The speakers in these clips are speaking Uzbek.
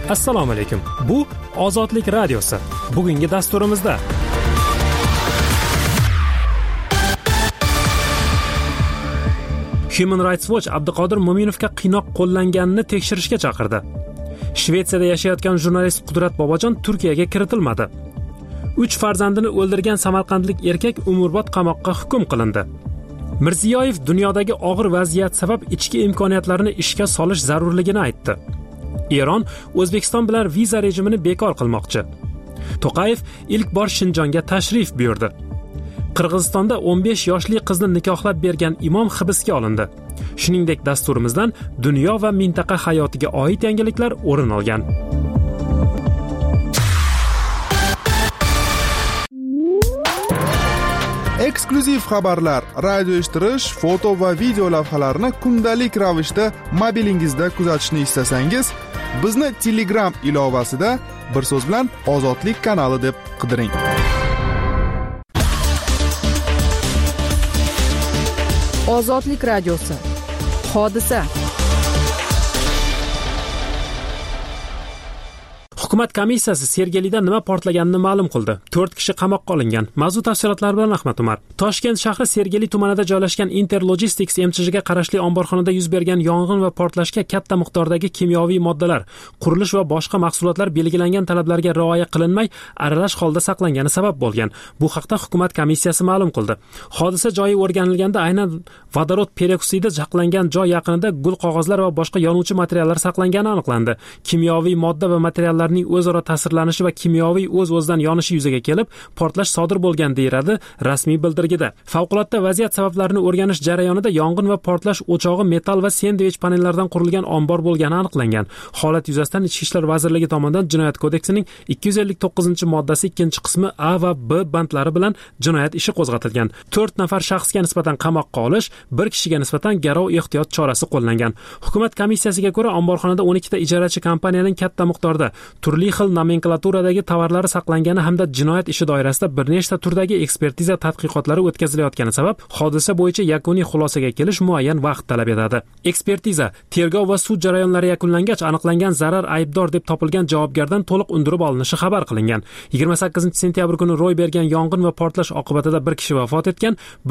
Assalomu alaykum. Bu Ozodlik radiosi. Bugungi dasturimizda Human Rights Watch Abduqodir Mo'minovga qiynoq qo'llanganini tekshirishga chaqirdi. Shvetsiyada yashayotgan jurnalist Qudrat Bobojon Turkiyaga kiritilmadi. 3 farzandini o'ldirgan samarqandlik erkak umrbod qamoqqa hukm qilindi. Mirziyoyev dunyodagi og'ir vaziyat sabab ichki imkoniyatlarini ishga solish zarurligini aytdi. Eron O'zbekiston bilan viza rejimini bekor qilmoqchi. To'qayev ilk bor Shinjonga tashrif buyurdi. Qirg'izistonda 15 yoshli qizni nikohlab bergan imom hibsga olindi. Shuningdek, dasturimizdan dunyo va mintaqa hayotiga oid yangiliklar o'rin olgan. Eksklyuziv xabarlar, radio eshittirish, foto va video lavhalarni kundalik ravishda mobilingizda kuzatishni istasangiz, bizni Telegram ilovasida bir so'z bilan Ozodlik kanali deb qidiring. Ozodlik radiosi. Hodisa. Hukumat komissiyasi Sergelida nima portlaganini ma'lum qildi. 4 kishi qamoqqa olingan. Mavzu tafsilotlari bilan Ahmad Umar. Toshkent shahri Sergeli tumanida joylashgan Interlogistics MCHga qarashli omborxonada yuz bergan yong'in va portlashga katta miqdordagi kimyoviy moddalar, qurilish va boshqa mahsulotlar belgilangan talablarga rioya qilinmay aralash holda saqlangani sabab bo'lgan. Bu haqda hukumat komissiyasi ma'lum qildi. Hodisa joyi o'rganilganda aynan vodorod peroksidi saqlangan joy yaqinida gul qog'ozlar va boshqa yonuvchi materiallar saqlangani aniqlandi. Kimyoviy modda va materiallarning o'zaro ta'sirlanishi va kimyoviy o'z-o'zidan yonishi yuzaga kelib, portlash sodir bo'lgan deyiladi rasmiy bildirgida. Favqulodda vaziyat sabablarini o'rganish jarayonida yong'in va portlash o'chog'i metal va sendvich panellaridan qurilgan ombor bo'lgani aniqlangan. Holat yuzasidan Ichki ishlar vazirligi tomonidan Jinoyat kodeksining 259-moddasi 2-qismi A va B bandlari bilan jinoyat ishi qo'zg'atilgan. 4 nafar shaxsga nisbatan qamoqqa olish, 1 kishiga nisbatan garov ehtiyot chorasi qo'llangan. Hukumat komissiyasiga ko'ra, omborxonada 12 ta ijarachi kompaniyaning katta miqdorda turli xil nomenklaturadagi tovarlari saqlangani hamda jinoyat ishi doirasida bir nechta turdagi ekspertiza tadqiqotlari o'tkazilayotgani sabab hodisa bo'yicha yakuniy xulosaga kelish muayyan vaqt talab etadi. Ekspertiza, tergov va sud jarayonlari yakunlangach aniqlangan zarar aybdor deb topilgan javobgardan to'liq undirib olinishi xabar qilingan. 28-sentyabr kuni ro'y bergan yong'in va portlash oqibatida 1 kishi vafot etgan,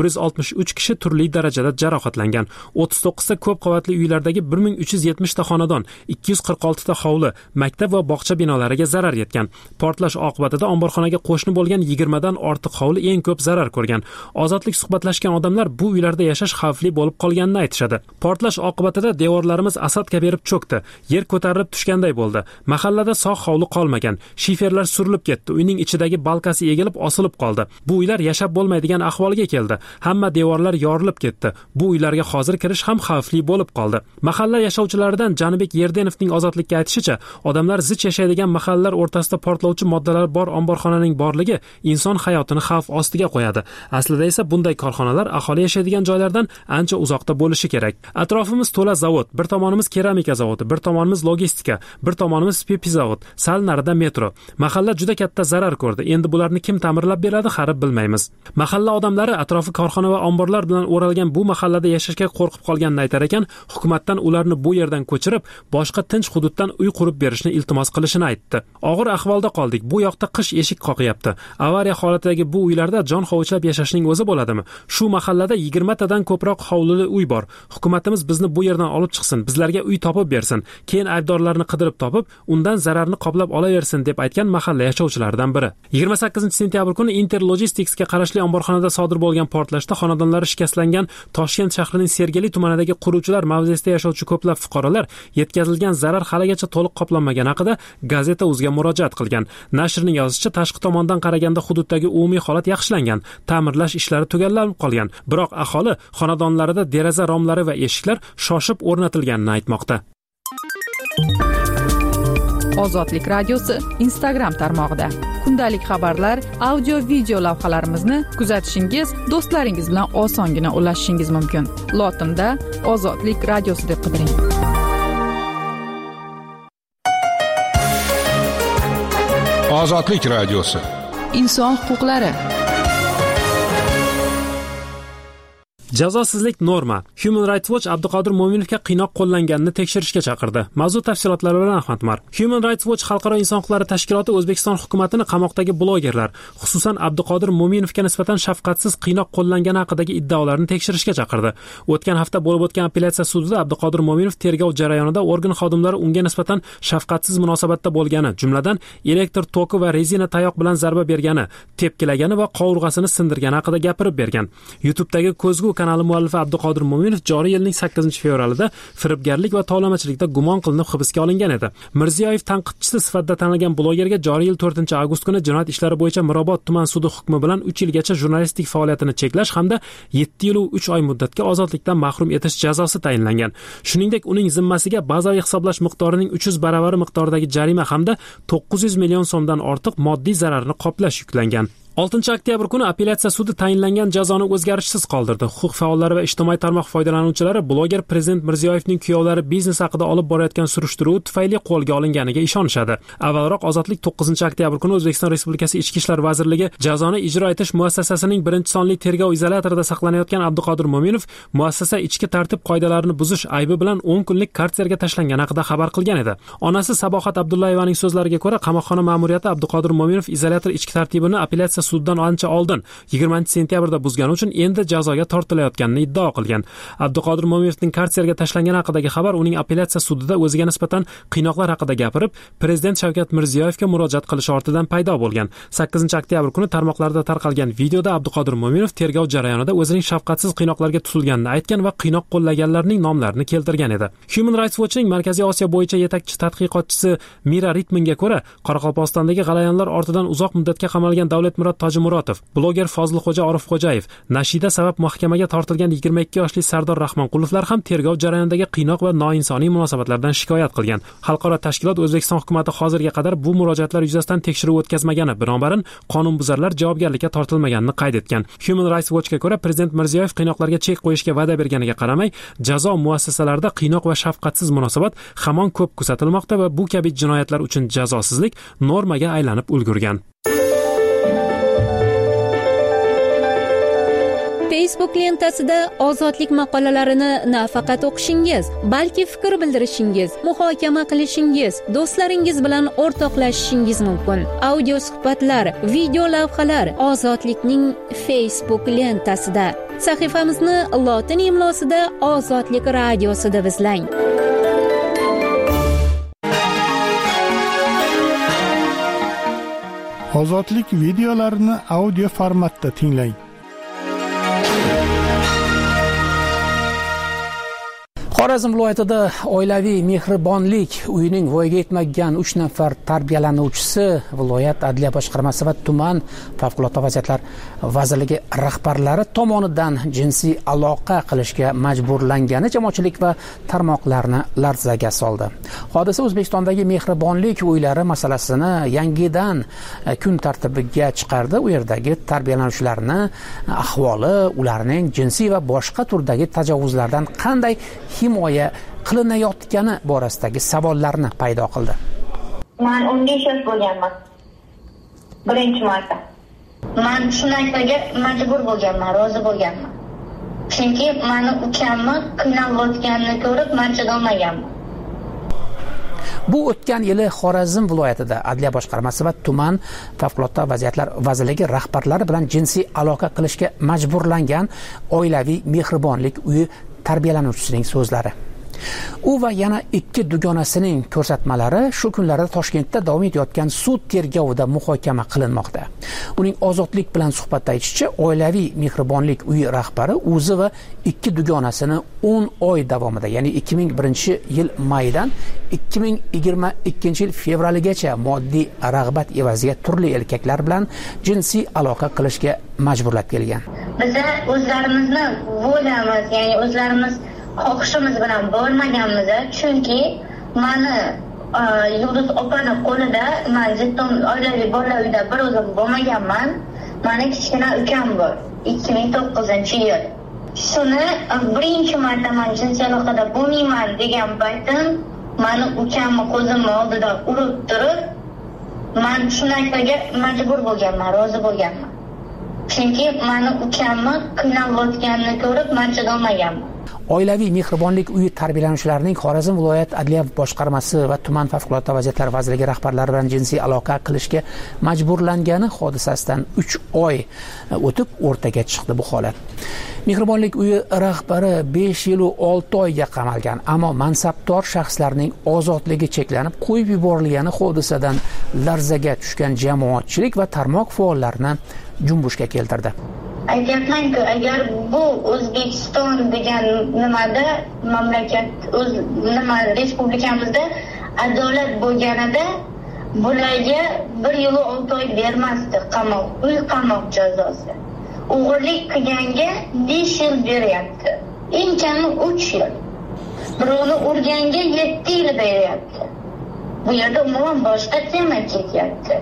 163 kishi turli darajada jarohatlangan. 39 ta ko'p qavatli uylardagi 1370 ta xonadon, 246 ta hovli, maktab va bog'cha binolariga zarar yetgan. Portlash oqibatida omborxonaga qo'shni bo'lgan 20 dan ortiq hovli eng ko'p zarar ko'rgan. Ozodlik suhbatlashgan odamlar bu uylarda yashash xavfli bo'lib qolganini aytishadi. Portlash oqibatida devorlarimiz asadga berib cho'kdi. Yer ko'tarilib tushganday bo'ldi. Mahallada sog' hovli qolmagan. Shiferlar surilib ketdi. Uyning ichidagi balkasi egilib osilib qoldi. Bu uylar yashab bo'lmaydigan ahvolga keldi. Hamma devorlar yorilib ketdi. Bu uylarga hozir kirish ham xavfli bo'lib qoldi. Mahalla yashovchilaridan Janibek Yerdenovning Ozodlikka aytishicha, odamlar zich yashaydigan mahallalar o'rtasida portlovchi moddalar bor omborxonaning borligi inson hayotini xavf ostiga qo'yadi. Aslida esa bunday korxonalar aholi yashaydigan joylardan ancha uzoqda bo'lishi kerak. Atrofimiz to'la zavod, bir tomonimiz keramika zavodi, bir tomonimiz logistika, bir tomonimiz pipi zavod, sal narida metro. Mahalla juda katta zarar ko'rdi. Endi bularni kim ta'mirlab beradi, xarib bilmaymiz. Mahalla odamlari atrofi korxona va omborlar bilan o'ralgan bu mahallada yashashga qo'rqib qolganini aytar ekan, hukumatdan ularni bu yerdan ko'chirib, boshqa tinch hududdan uy qurib berishni iltimos qilishini aytdi. Og'ir ahvolda qoldik. Bu yoqda qish eshik qoqyapti. Avariya holatidagi bu uylarda jon hovuchlab yashashning o'zi bo'ladimi? Shu mahallada 20 tadan ko'proq hovlili uy bor. Hukumatimiz bizni bu yerdan olib chiqsin, bizlarga uy topib bersin. Keyin aybdorlarni qidirib topib, undan zararni qoplab olaversin deb aytgan mahalla yashovchilaridan biri. 28-sentyabr kuni Interlogisticsga qarashli omborxonada sodir bo'lgan portlashda xonadonlari shikastlangan Toshkent shahrining Sergeli tumanidagi quruvchilar mavzesida yashovchi ko'plab fuqarolar yetkazilgan zarar haligacha to'liq qoplanmagani haqida Gazeta.uzga murojaat qilgan. Nashrning yozishicha, tashqi tomondan qaraganda hududdagi umumiy holat yaxshilangan, ta'mirlash ishlari tugallanib qolgan. Biroq aholi xonadonlarida deraza romlari va eshiklar shoshib o'rnatilganini aytmoqda. Ozodlik radiosi Instagram tarmog'ida kundalik xabarlar, audio video lavhalarimizni kuzatishingiz, do'stlaringiz bilan osongina ulashishingiz mumkin. Lotinda Ozodlik radiosi deb qidiring. Ozodlik radiosi. Inson huquqlari. Jazosizlik norma. Human Rights Watch Abduqodir Mo'minovga qiynoq qo'llanganini tekshirishga chaqirdi. Mavzu tafsilotlari bilan Ahmad Umar. Human Rights Watch xalqaro inson huquqlari tashkiloti O'zbekiston hukumatini qamoqdagi blogerlar, xususan Abduqodir Mo'minovga nisbatan shafqatsiz qiynoq qo'llangani haqidagi iddaolarni tekshirishga chaqirdi. O'tgan hafta bo'lib o'tgan apellyatsiya sudida Abduqodir Mo'minov tergov jarayonida organ xodimlari unga nisbatan shafqatsiz munosabatda bo'lgani, jumladan elektr toki va rezina tayoq bilan zarba bergani, tepkilagani va qovurg'asini sindirgani haqida gapirib bergan. YouTube'dagi Ko'zgu kanali muallifi Abduqodir Mo'minov joriy yilning 8-fevralida firibgarlik va tovlamachilikda gumon qilinib hibsga olingan edi. Mirziyoyev tanqidchisi sifatida tanilgan blogerga joriy yil 4-avgust kuni jinoyat ishlari bo'yicha Mirobod tuman sudi hukmi bilan 3 yilgacha jurnalistik faoliyatini cheklash hamda 7 yil va 3 oy muddatga ozodlikdan mahrum etish jazosi tayinlangan. Shuningdek, uning zimmasiga bazaviy hisoblash miqdorining 300 baravari miqdoridagi jarima hamda 900 million so'mdan ortiq moddiy zararni qoplash yuklangan. 6-oktyabr kuni apellyatsiya sudi tayinlangan jazoni o'zgarishsiz qoldirdi. Huquq faollari va ijtimoiy tarmoq foydalanuvchilari bloger Prezident Mirziyoyevning kuyovlari biznes haqida olib borayotgan surishtiruv tufayli qo'lga olinganiga ishonishadi. Avvalroq Ozodlik 9-oktyabr kuni O'zbekiston Respublikasi Ichki ishlar vazirligi jazoni ijro etish muassasasining 1-sonli tergov izolyatorida saqlanayotgan Abduqodir Mo'minov muassasa ichki tartib qoidalarini buzish aybi bilan 10 kunlik karserga tashlangani haqida xabar qilgan edi. Onasi Sabohat Abdullayevaning so'zlariga ko'ra, qamoqxona ma'muriyati Abduqodir Mo'minov izolyator ichki tartibini apellyatsiya suddan ancha oldin 20-sentyabrda buzgani uchun endi jazoga tortilayotganini iddao qilgan. Abduqodir Mo'minovning karserga tashlangani haqidagi xabar uning apellyatsiya sudida o'ziga nisbatan qiynoqlar haqida gapirib, Prezident Shavkat Mirziyoyevga murojaat qilish ortidan paydo bo'lgan. 8-oktyabr kuni tarmoqlarda tarqalgan videoda Abduqodir Mo'minov tergov jarayonida o'zining shafqatsiz qiynoqlarga tutilganini aytgan va qiynoq qo'llaganlarning nomlarini keltirgan edi. Human Rights Watch'ning Markaziy Osiyo bo'yicha yetakchi tadqiqotchisi Mira Ritmanga ko'ra, Qoraqalpog'istondagi g'alayanlar ortidan uzoq muddatga qamalgan Davlatmurod Tojimurotov, bloger Fozilxo'ja Orifxo'jayev, Nashida sabab mahkamaga tortilgan 22 yoshli Sardor Rahmonqulovlar ham tergov jarayonidagi qiynoq va noinsoniy munosabatlardan shikoyat qilgan. Xalqaro tashkilot O'zbekiston hukumatı hozirga qadar bu murojaatlar yuzasidan tekshiruv o'tkazmagani, binobarin qonunbuzarlar javobgarlikka tortilmaganini qayd etgan. Human Rights Watch'ga ko'ra, Prezident Mirziyoyev qiynoqlarga chek qo'yishga va'da berganiga qaramay, jazo muassasalarida qiynoq va shafqatsiz munosabat hamon ko'p kuzatilmoqda va bu kabi jinoyatlar uchun jazosizlik normaga aylanib ulgurgan. Facebook lentasida ozodlik maqolalarini nafaqat o'qishingiz, balki fikr bildirishingiz, muhokama qilishingiz, do'stlaringiz bilan o'rtoqlashishingiz mumkin. Audio suhbatlar, video lavhalar Ozodlikning Facebook lentasida. Sahifamizni lotin imlosida Ozodlik radiosida izlang. Ozodlik videolarini audio formatda tinglang. Xorazm viloyatida oilaviy mehribonlik uyining voyaga yetmagan 3 nafar tarbiyalanuvchisi viloyat adliya boshqarmasi va tuman favqulodda vaziyatlar vazirligi rahbarlari tomonidan jinsiy aloqa qilishga majburlangani jamoatchilik va tarmoqlarni larzaga soldi. Hodisa O'zbekistondagi mehribonlik uylari masalasini yangidan kun tartibiga chiqardi. U yerdagi tarbiyalanuvchilarning ahvoli, ularning jinsiy va boshqa turdagi tajovuzlardan qanday himoya qilinayotgani borasidagi savollarni paydo qildi. Men 15 yosh bo'lganman. Birinchi marta. Men shu narsaga majbur bo'lganman, rozi bo'lganman. Chunki meni ukamni qiynalayotganini ko'rib, men chidolmaganman. Bu o'tgan yili Xorazm viloyatida adliya boshqarmasi va tuman favqulodda vaziyatlar vazirligi rahbarlari bilan jinsiy aloqa qilishga majburlangan oilaviy mehribonlik uyi tarbiyalanuvchisining so'zlari. U va yana 2 dugonasining ko'rsatmalari shu kunlarda Toshkentda davom etayotgan sud tergovida muhokama qilinmoqda. Uning Ozodlik bilan suhbatda aytishicha, oilaviy mehribonlik uyi rahbari o'zi va 2 dugonasini 10 oy davomida, ya'ni 2001-yil maydan 2022-yil fevraligacha moddiy rag'bat evaziga turli erkaklar bilan jinsiy aloqa qilishga majburlab kelgan. Biz o'zlarimizni volyamiz, ya'ni o'zlarimiz xohishimiz bilan bo'lmaganmiz, chunki meni Yulduz opani qo'lida men zitton oilaviy bolalar uyida bir o'zim bo'lmaganman. Meni kichkina ukam bor, 2009-yil. Shuni birinchi marta men jinsiy aloqada bo'lmayman degan paytim meni ukamni ko'zimni oldida urib turib, men shu narsaga majbur bo'lganman, rozi bo'lganman. Chunki meni ukamni qiynalayotganini ko'rib men chidolmaganman. Oilaviy mehribonlik uyi tarbiyalanuvchilarining Xorazm viloyat adliya boshqarmasi va tuman favqulodda vaziyatlar vazirligi rahbarlari bilan jinsiy aloqa qilishga majburlangani hodisasidan 3 oy o'tib o'rtaga chiqdi bu holat. Mehribonlik uyi rahbari 5 yil 6 oyga qamalgan, ammo mansabdor shaxslarning ozodligi cheklanib qo'yib yuborilgani hodisadan larzaga tushgan jamoatchilik va tarmoq faollarini junbushga keltirdi. Aytyapman-ku, agar bu O'zbekiston degan nimada mamlakat respublikamizda adolat bo'lganida bularga 1 yil 6 oy bermasdi qamoq, uy qamoq jazosi. O'g'irlik qilganga 5 yil beryapti. Eng kami 3 yil. Birovni urganga 7 yil beryapti. Bu yerda umuman boshqa tema ketyapti.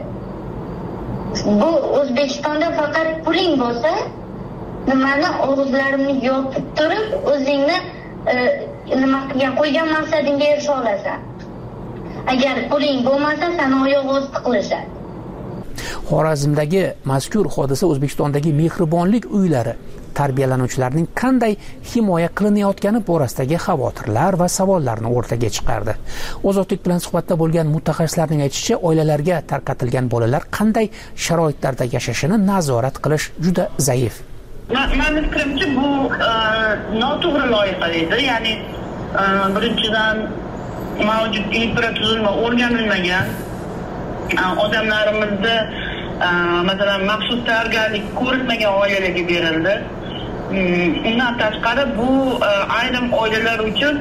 Bu O'zbekistonda faqat puling bo'lsa, nimani og'izlarimni yopib turib, o'zingni nima qilgan qo'ygan maqsadingga erisha olasan. Agar puling bo'lmasa, seni oyoq osti qilishadi. Xorazmdagi mazkur hodisa O'zbekistondagi mehribonlik uylari tarbiyalanuvchilarining qanday himoya qilinayotgani borasidagi xavotirlar va savollarni o'rtaga chiqardi. Ozodlik bilan suhbatda bo'lgan mutaxassislarning aytishicha, oilalarga tarqatilgan bolalar qanday sharoitlarda yashashini nazorat qilish juda zaif. Meni fikrimcha bu noto'g'ri loyiha edi. Ya'ni birinchidan mavjud infratuzilma o'rganilmagan. Odamlarimizda masalan maxsus tayyorgarlik ko'rmagan oilalarga berildi. Undan tashqari bu ayrim oilalar uchun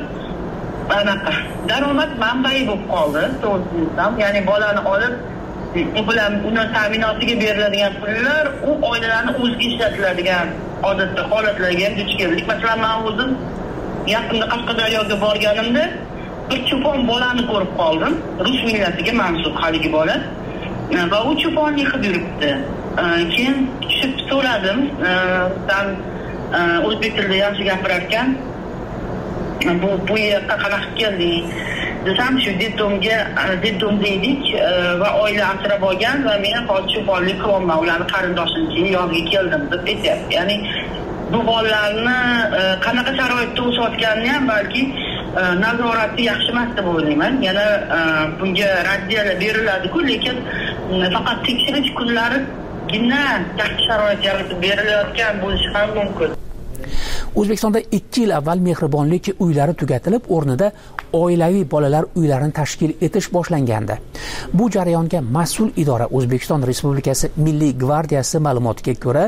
daromad manbai bo'lib qoldi. To'g'risi, ya'ni bolani olib u bilan uni ta'minotiga beriladigan pullar u oilalarni o'ziga ishlatiladigan odatda holatlarga ham duch keldik. Masalan, men o'zim yaqinda Qashqadaryoga borganimda bir cho'pon bolani ko'rib qoldim. Rus millatiga mansub haligi bola. Va u cho'ponlik qilib yuribdi. Keyin tushib so'radim, dan o'zbek tilida yaxshi gapirar ekan. Bu yerga qanaqa kelding? Desam, shu detdomda edik va oila asrab olgan va men hozir cho'ponlik qilolman, ularni qarindoshining yoniga keldim deb aytyapti. Ya'ni bu bolalarni qanaqa sharoitda o'sayotganini ham balki nazorati yaxshi emas deb o'ylayman. Yana bunga raddiyalar beriladi-ku, lekin faqat tekshirish kunlarigina yaxshi sharoit yaratib berilayotgan bo'lishi ham mumkin. O'zbekistonda 2 yil avval mehribonlik uylari tugatilib, o'rnida oilaviy bolalar uylarini tashkil etish boshlangandi. Bu jarayonga mas'ul idora O'zbekiston Respublikasi Milliy gvardiyasi ma'lumotiga ko'ra,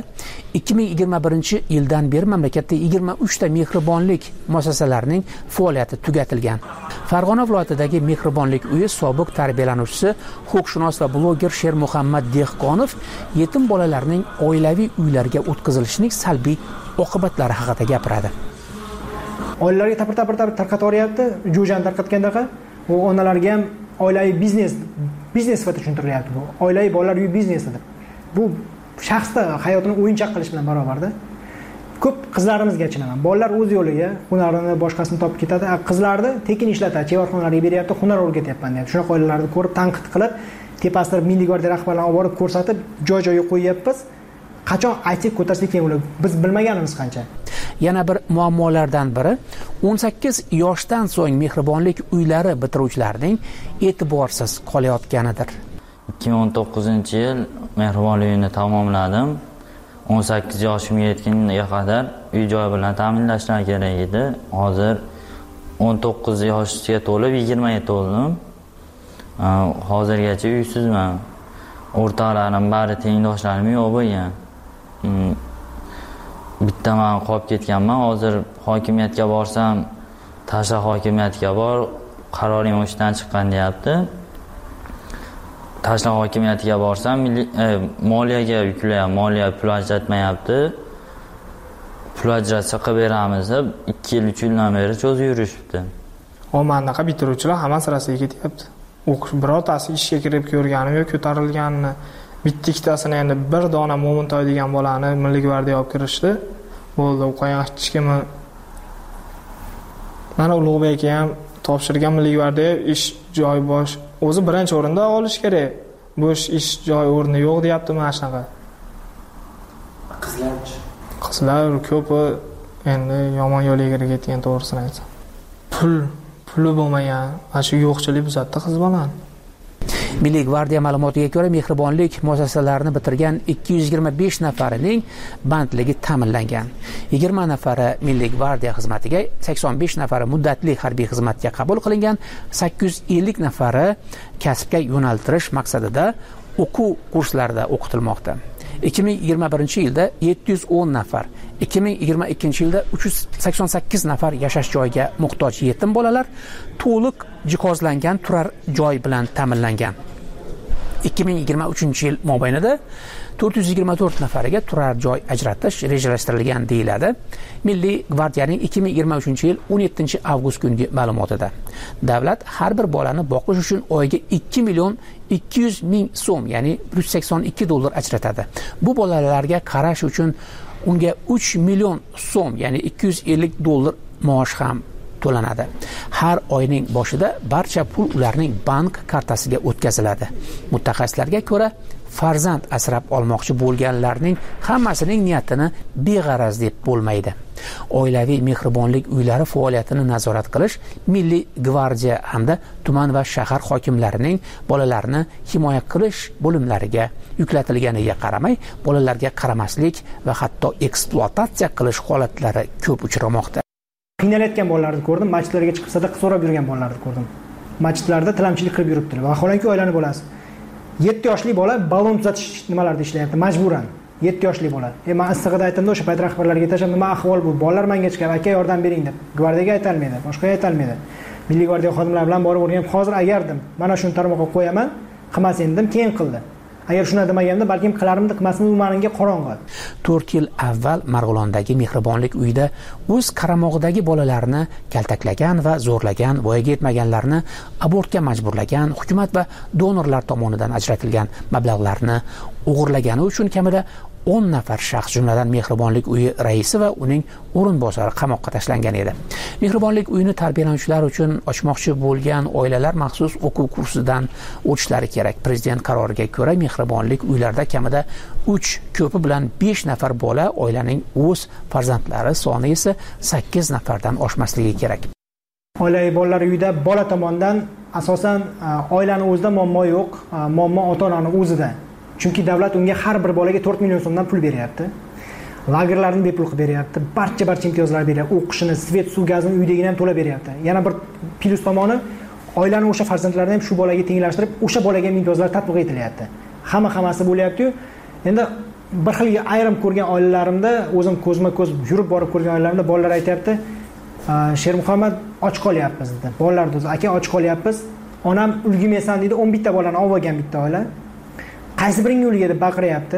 2021-yildan beri mamlakatda 23 ta mehribonlik muassasalarining faoliyati tugatilgan. Farg'ona viloyatidagi mehribonlik uyi sobiq tarbiyalanuvchisi, huquqshunos va bloger Shermuhammad Dehqonov yetim bolalarning oilaviy uylarga o'tkazilishining salbiy oqibatlari haqida gapiradi. Oilalarga tapir tarqatayoryapti, jo'jani tarqatgandaqa, u onalarga ham oilaviy biznes sifatida tushuntirilyapti bu. Oilaviy bolalar uyi biznesidir. Bu shaxsda hayotini o'yinchoq qilish bilan barobarda. Ko'p qizlarimizga achinaman. Bolalar o'z yo'liga hunarini boshqasini topib ketadi. Qizlarni tekin ishlatadi, chevarxonalarga beryapti, hunar o'rgatyapman deyapti. Shunaqa oilalarni ko'rib tanqid qilib, tepasida Milliy gvardiya rahbarlarini olib borib ko'rsatib, joy-joyiga qo'yyapmiz. Qachon aytib ko'tarsak keyin ular biz bilmaganimiz qancha. Yana bir muammolardan biri 18 yoshdan so'ng mehribonlik uylari bitiruvchilarining e'tiborsiz qolayotganidir. 2019-yil mehribonlik uyini tamomladim. 18 yoshimga yetgunga qadar uy joy bilan ta'minlashlar kerak edi. Hozir 19 yoshga to'lib 20 ga to'ldim. Hozirgacha uysizman. O'rtoqlarim bari tengdoshlarim yo'q bo'lgan. Bitta men qolib ketganman. Hozir hokimiyatga borsam, tashqi hokimiyatga bor, qaroring o'shdan chiqqan deyapti. Tashqi hokimiyatiga borsam, moliyaga yuklayapti, moliya pul ajratmayapti. Pul ajratsa qilib beramiz deb 2 yil 3 yildan beri cho'zib yurishibdi. Omandaqa bitiruvchilar hamma sirasiga ketyapti. O'qish birortasi ishga kirib ko'rgani yo'q, ko'tarilganini. Bitta ikkitasini endi bir dona Mo'mintoy degan bolani Milliy gvardiya olib kirishdi. Bo'ldi, qo'ygan hech kimi. Mana Ulug'bekka ham topshirgan Milliy gvardiya ish joy o'zi birinchi o'rinda olish kerak. Bo'sh ish joy o'rni yo'q deyapti mana shunaqa. qizlar ko'pi endi yomon yo'lga ketgan, to'g'risini aytsam. Puli bo'lmagan, mana shu yo'qchilik buzatdi qiz bolani. Milliy gvardiya ma'lumotiga ko'ra, mehribonlik muassasalarini bitirgan 225 nafarining bandligi ta'minlangan. 20 nafari Milliy gvardiya xizmatiga, 85 nafari muddatli harbiy xizmatga qabul qilingan, 850 nafari kasbga yo'naltirish maqsadida o'quv kurslarida o'qitilmoqda. 2021-yilda 710 nafar, 2022-yilda 388 nafar yashash joyiga muhtoj yetim bolalar to'liq jihozlangan turar joy bilan ta'minlangan. 2023-yil mobaynida 424 nafariga turar joy ajratish rejalashtirilgan deyiladi. Milliy gvardiyaning 2023-yil 17-avgust kungi ma'lumotida. Davlat har bir bolani boqish uchun oyiga 2 million 200 ming so'm, ya'ni $182 ajratadi. Bu bolalarga qarash uchun unga 3 million so'm, ya'ni $250 maosh ham to'lanadi. Har oyning boshida barcha pul ularning bank kartasiga o'tkaziladi. Mutaxassislarga ko'ra, farzand asrab olmoqchi bo'lganlarning hammasining niyatini beg'araz deb bo'lmaydi. Oilaviy mehribonlik uylari faoliyatini nazorat qilish Milliy gvardiya hamda tuman va shahar hokimlarining bolalarni himoya qilish bo'limlariga yuklatilganiga qaramay, bolalarga qaramaslik va hatto ekspluatatsiya qilish holatlari ko'p uchramoqda. Qiynalayotgan bolalarni ko'rdim, masjidlarga chiqib sadaqa so'rab yurgan bolalarni ko'rdim. Masjidlarda tilamchilik qilib yuribdilar. Vaholanki oilani bolasi. 7 yoshli bola balon tuzatish nimalarda ishlayapti, majburan. 7 yoshli bola. Men istig'ida aytdim, o'sha payt rahbarlarga aytdim, nima ahvol bu? Bolalar menga chiqib, aka yordam bering deb. Gvardiyaga aytolmaydi, boshqaga aytolmaydi. Milliy gvardiya xodimlari bilan borib o'rganib, hozir agardim, mana shuni tarmoqqa qo'yaman, qilmasin dedim, keyin qildi. Agar shuni demaganda, balkim qilarimni, qilmasini u menga qorong'i. 4 yil avval Marg'ilondagi mehribonlik uyida o'z qaramog'idagi bolalarni kaltaklagan va zo'rlagan, voyaga yetmaganlarni abortga majburlagan, hukumat va donorlar tomonidan ajratilgan mablag'larni o'g'irlagani uchun kamida 10 nafar shaxs, jumladan mehribonlik uyi raisi va uning o'rinbosari qamoqqa tashlangan edi. Mehribonlik uyini tarbiyalanuvchilar uchun ochmoqchi bo'lgan oilalar maxsus o'quv kursidan o'tishlari kerak. Prezident qaroriga ko'ra, mehribonlik uylarida kamida 3, ko'pi bilan 5 nafar bola, oilaning o'z farzandlari soni esa 8 nafardan oshmasligi kerak. Oilaviy bolalar uyida bola tomonidan asosan oilaning o'zida muammo yo'q, muammo ota-onaning o'zida. Chunki davlat unga har bir bolaga 4 million so'mdan pul beryapti. Lagerlarni bepul qilib beryapti. Barcha imtiyozlar beryapti. O'qishini, svet, suv, gazni uydagidan ham to'lab beryapti. Yana bir plus tomoni, oilaning o'sha farzandlarini ham shu bolaga tenglashtirib, o'sha bolaga imtiyozlar tatbiq etilyapti. Hammasi bo'lyapti-yu. Endi bir xil ayrim ko'rgan oilalarimda, o'zim ko'zma-ko'z yurib borib ko'rgan oilalarimda bolalar aytayapti, Shermuhammad och qolyapmiz dedi. Bolalar o'zi, aka och qolyapmiz. Onam ulg'aymaysan dedi, 11 ta bolani olgan bitta oila. Qaysi biring yo'liga deb baqiryapti.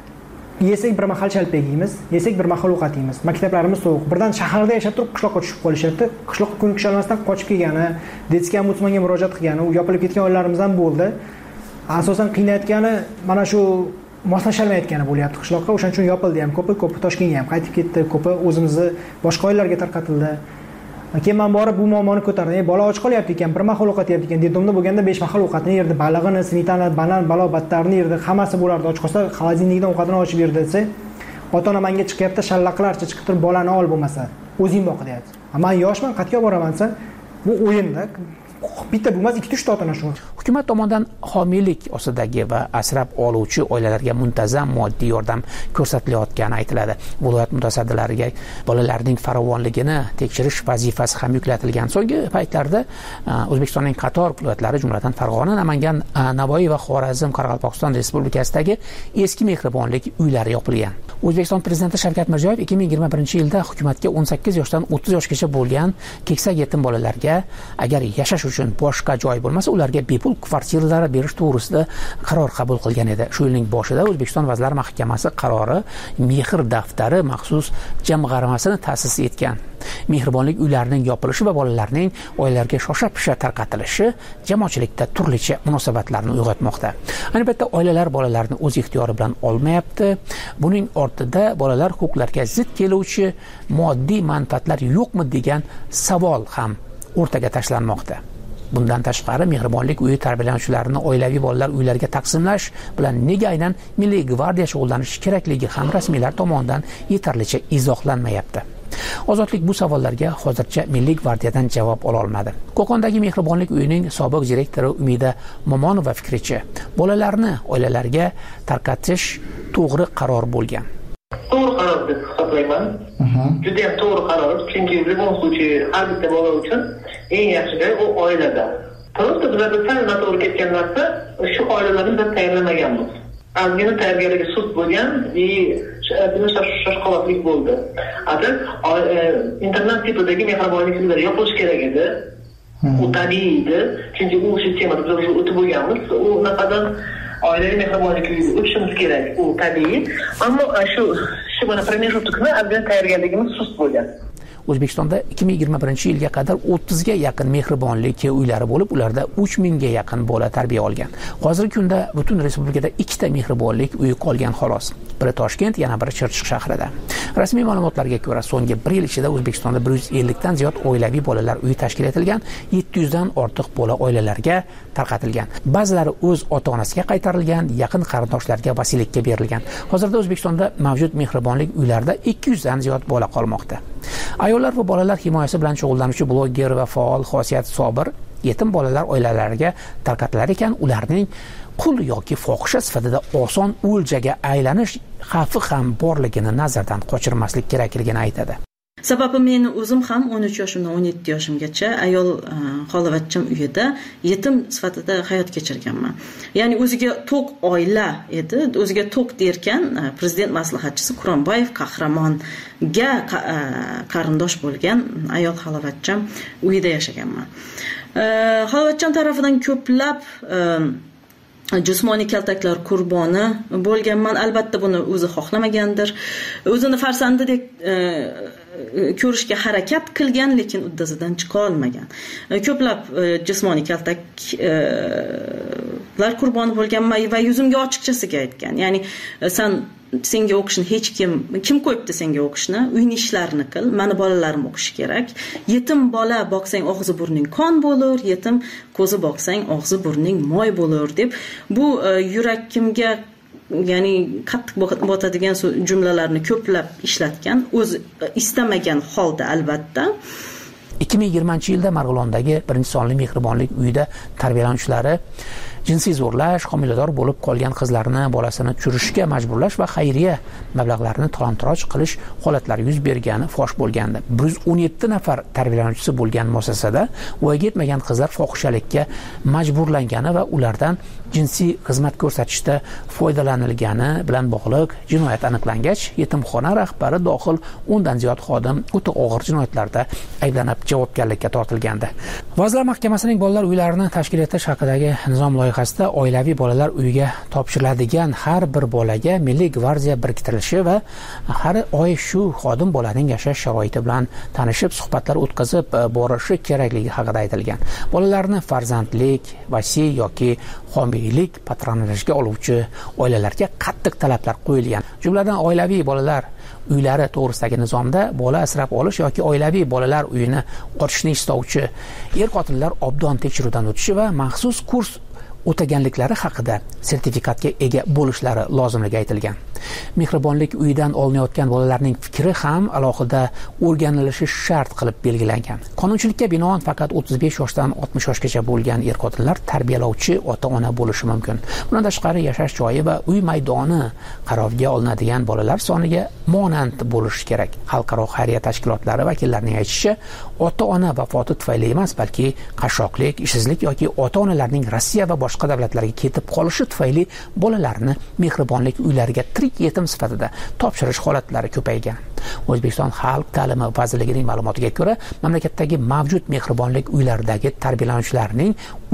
Yesak bir mahal chalpak yeymiz, yesak bir mahal ovqat yeymiz. Maktablarimiz sovuq. Birdan shaharda yashab turib qishloqqa tushib qolishyapti. Qishloqqa kun kisholmasdan qochib kelgani, detskiy ombudsmanga murojaat qilgani, u yopilib ketgan oilalarimiz ham bo'ldi. Asosan qiynayotgani mana shu moslasholmayotgani bo'lyapti qishloqqa. O'shaning uchun yopildi ham ko'pi Toshkentga ham qaytib ketdi, ko'pi o'zimizni boshqa oilalarga tarqatildi. Keyin men borib bu muammoni ko'tardim. Bola och qolyapti ekan, bir mahal ovqat yeyapti ekan. Dedimda bo'lganda 5 mahal ovqatni yerdi, balig'ini, smetana, banan, balobattarni yerdi, hammasi bo'lardi. Och qolsa xolodilnikdan ovqatini ochib berdi desa, ota-ona menga chiqyapti, shallaqlarcha chiqib turib bolani ol bo'lmasa, o'zing boq deyapti. Men yoshman, qat'iy olib boraman desa, bu o'yinda bitta bo'lmas, 2-3 ta ota-ona shu. Hukumat tomonidan homiylik ostidagi va asrab oluvchi oilalarga muntazam moddiy yordam ko'rsatilayotgani aytiladi. Viloyat mutasaddilariga bolalarning farovonligini tekshirish vazifasi ham yuklatilgan. So'nggi paytlarda O'zbekistonning qator viloyatlari, jumladan Farg'ona, Namangan, Navoiy va Xorazm, Qoraqalpog'iston Respublikasidagi eski mehribonlik uylari yopilgan. O'zbekiston prezidenti Shavkat Mirziyoyev 2021-yilda hukumatga 18 yoshdan 30 yoshgacha bo'lgan keksa yetim bolalarga agar yashash uchun boshqa joy bo'lmasa, ularga bepul kvartiralar berish to'g'risida qaror qabul qilgan edi. Shu yilning boshida O'zbekiston Vazirlar Mahkamasi qarori Mehr daftari maxsus jamg'armasini ta'sis etgan. Mehribonlik uylarining yopilishi va bolalarning oilalarga shosha-pisha tarqatilishi jamoatchilikda turlicha munosabatlarni uyg'otmoqda. Ayni paytda oilalar bolalarni o'z ixtiyori bilan olmayapti. Buning ortida bolalar huquqlariga zid keluvchi moddiy manfaatlar yo'qmi degan savol ham o'rtaga tashlanmoqda. Bundan tashqari mehribonlik uyi tarbiyalanuvchilarini oilaviy bolalar uylariga taqsimlash bilan nega aynan Milliy gvardiya shug'ullanishi kerakligi ham rasmiylar tomonidan yetarlicha izohlanmayapti. Ozodlik bu savollarga hozircha Milliy gvardiyadan javob ola olmadi. Qo'qondagi mehribonlik uyining sobiq direktori Umida Momonova fikricha, bolalarni oilalarga tarqatish to'g'ri qaror bo'lgan. To'g'ri qaror deb hisoblayman. Juda ham to'g'ri qaror, chunki любом случае har bitta bola uchun eng yaxshi joy u oilada. Просто bizlarda sal noto'g'ri ketgan narsa, shu oilalarni biz tayyorlamaganmiz. Ozgina tarbiyaligi sust bo'lgan va shoshqaloqlik bo'ldi. Agar internet tipidagi mehribonlik uylari yopilishi kerak edi, u tabiiy edi, chunki u sistemada biz o'tib bo'lganmiz. U naqadan oilaviy mehribonlik uyiga o'tishimiz kerak, u tabiiy. Ammo shu mana pромежутокni ozgina tayyorgarligimiz sust bo'lgan. O'zbekistonda 2021-yilga qadar 30 ga yaqin mehribonlik uylari bo'lib, ularda 3000 ga yaqin bola tarbiya olgan. Hozirgi kunda butun respublikada 2 ta mehribonlik uyi qolgan xolos. Biri Toshkent, yana biri Chirchiq shahrida. Rasmiy ma'lumotlarga ko'ra, so'nggi 1 yil ichida O'zbekistonda 150 dan ziyod oilaviy bolalar uyi tashkil etilgan, 700 dan ortiq bola oilalarga tarqatilgan. Ba'zilari o'z ota-onasiga qaytarilgan, yaqin qarindoshlarga vasiylikka berilgan. Hozirda O'zbekistonda mavjud mehribonlik uylarida 200 dan ziyod bola qolmoqda. Ayollar va bolalar himoyasi bilan shug'ullanuvchi bloger va faol Xosiyat Sobir yetim bolalar oilalariga tarqatilar ekan, ularning qul yoki fohisha sifatida oson o'ljaga aylanish xavfi ham borligini nazardan qochirmaslik kerakligini aytadi. Sababi men o'zim ham 13 yoshimdan 17 yoshimgacha ayol xolavachcham uyida yetim sifatida hayot kechirganman. Ya'ni o'ziga to'q oila edi, o'ziga to'q derkan, prezident maslahatchisi Quronboyev qahramonga qarindosh bo'lgan ayol xolavachcham uyida yashaganman. Xolavachcham tarafidan ko'plab jismoniy kaltaklar qurboni bo'lganman. Albatta buni o'zi xohlamagandir. O'zini farzandidek ko'rishga harakat qilgan, lekin uddasidan chiqa olmagan. Ko'plab jismoniy kaltaklar qurboni bo'lganman va yuzimga ochiqchasiga aytgan. Ya'ni senga o'qishni hech kim qo'yibdi senga o'qishni, uyni ishlarini qil, mani bolalarim o'qishi kerak. Yetim bola boqsang og'zi burning qon bo'lar, yetim ko'zi boqsang og'zi burning moy bo'lar deb bu yurakimga ya'ni qattiq botadigan jumlalarni ko'plab ishlatgan, o'zi istamagan holda albatta. 2020-yilda Marg'ilondagi 1-sonli mehribonlik uyida tarbiyalanuvchilari jinsiy zo'rlash, homilador bo'lib qolgan qizlarni bolasini tushirishga majburlash va xayriya mablag'larini talon-taroj qilish holatlari yuz bergani fosh bo'lgandi. 117 nafar tarbiyalanuvchisi bo'lgan muassasada voyaga yetmagan qizlar fohishalikka majburlangani va ulardan jinsiy xizmat ko'rsatishda foydalanilgani bilan bog'liq jinoyat aniqlangach, yetimxona rahbari dohil 10 dan ziyod xodim o'ta og'ir jinoyatlarda ayblanib javobgarlikka tortilgandi. Vazirlar Mahkamasining bolalar uylarini tashkil etish haqidagi nizom loyihasida oilaviy bolalar uyiga topshiriladigan har bir bolaga Milliy gvardiya biriktirilishi va har oy shu xodim bolaning yashash sharoiti bilan tanishib, suhbatlar o'tkazib borishi kerakligi haqida aytilgan. Bolalarni farzandlik, vasiy yoki homiylik patronajga oluvchi oilalarga qattiq talablar qo'yilgan. Jumladan oilaviy bolalar uylari to'g'risidagi nizomda bola asrab olish yoki oilaviy bolalar uyini ochishni istovchi er-xotinlar obdon tekshiruvdan o'tishi va maxsus kurs o'taganliklari haqida sertifikatga ega bo'lishlari lozimligi aytilgan. Mehribonlik uyidan olinayotgan bolalarning fikri ham alohida o'rganilishi shart qilib belgilangan. Qonunchilikka binoan faqat 35 yoshdan 60 yoshgacha bo'lgan er-xotinlar tarbiyalovchi ota-ona bo'lishi mumkin. Bundan tashqari yashash joyi va uy maydoni qarorga olinadigan bolalar soniga monand bo'lishi kerak. Xalqaro xayriya tashkilotlari vakillarining aytishicha, ota-ona vafoti tufayli emas, balki qashshoqlik, ishsizlik yoki ota-onalarning Rossiya va boshqa davlatlarga ketib qolishi tufayli bolalarni mehribonlik uylariga tirik yetim sifatida topshirish holatlari ko'paygan. O'zbekiston Xalq ta'limi vazirligining ma'lumotiga ko'ra, mamlakatdagi mavjud mehribonlik uylaridagi tarbiyalanuvchilarning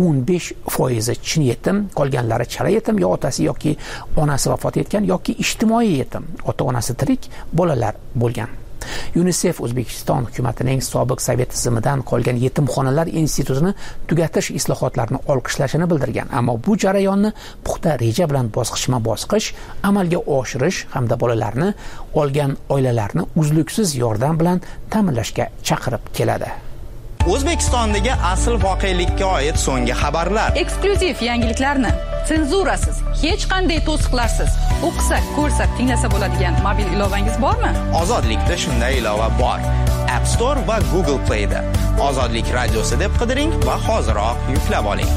15% chin yetim, qolganlari chala yetim, yo otasi yoki onasi vafot etgan yoki ijtimoiy yetim, ota-onasi tirik bolalar bo'lgan. UNICEF O'zbekiston hukumatining sobiq sovet tizimidan qolgan yetimxonalar institutini tugatish islohotlarini olqishlashini bildirgan, ammo bu jarayonni puxta reja bilan bosqichma-bosqich amalga oshirish hamda bolalarni olgan oilalarni uzluksiz yordam bilan ta'minlashga chaqirib keladi. O'zbekistondagi asl voqelikka oid so'nggi xabarlar. Eksklyuziv yangiliklarni senzurasiz, hech qanday to'siqlarsiz o'qisa, ko'rsa, tinglasa bo'ladigan mobil ilovangiz bormi? Ozodlikda shunday ilova bor. App Store va Google Play'da Ozodlik radiosi deb qidiring va hoziroq yuklab oling.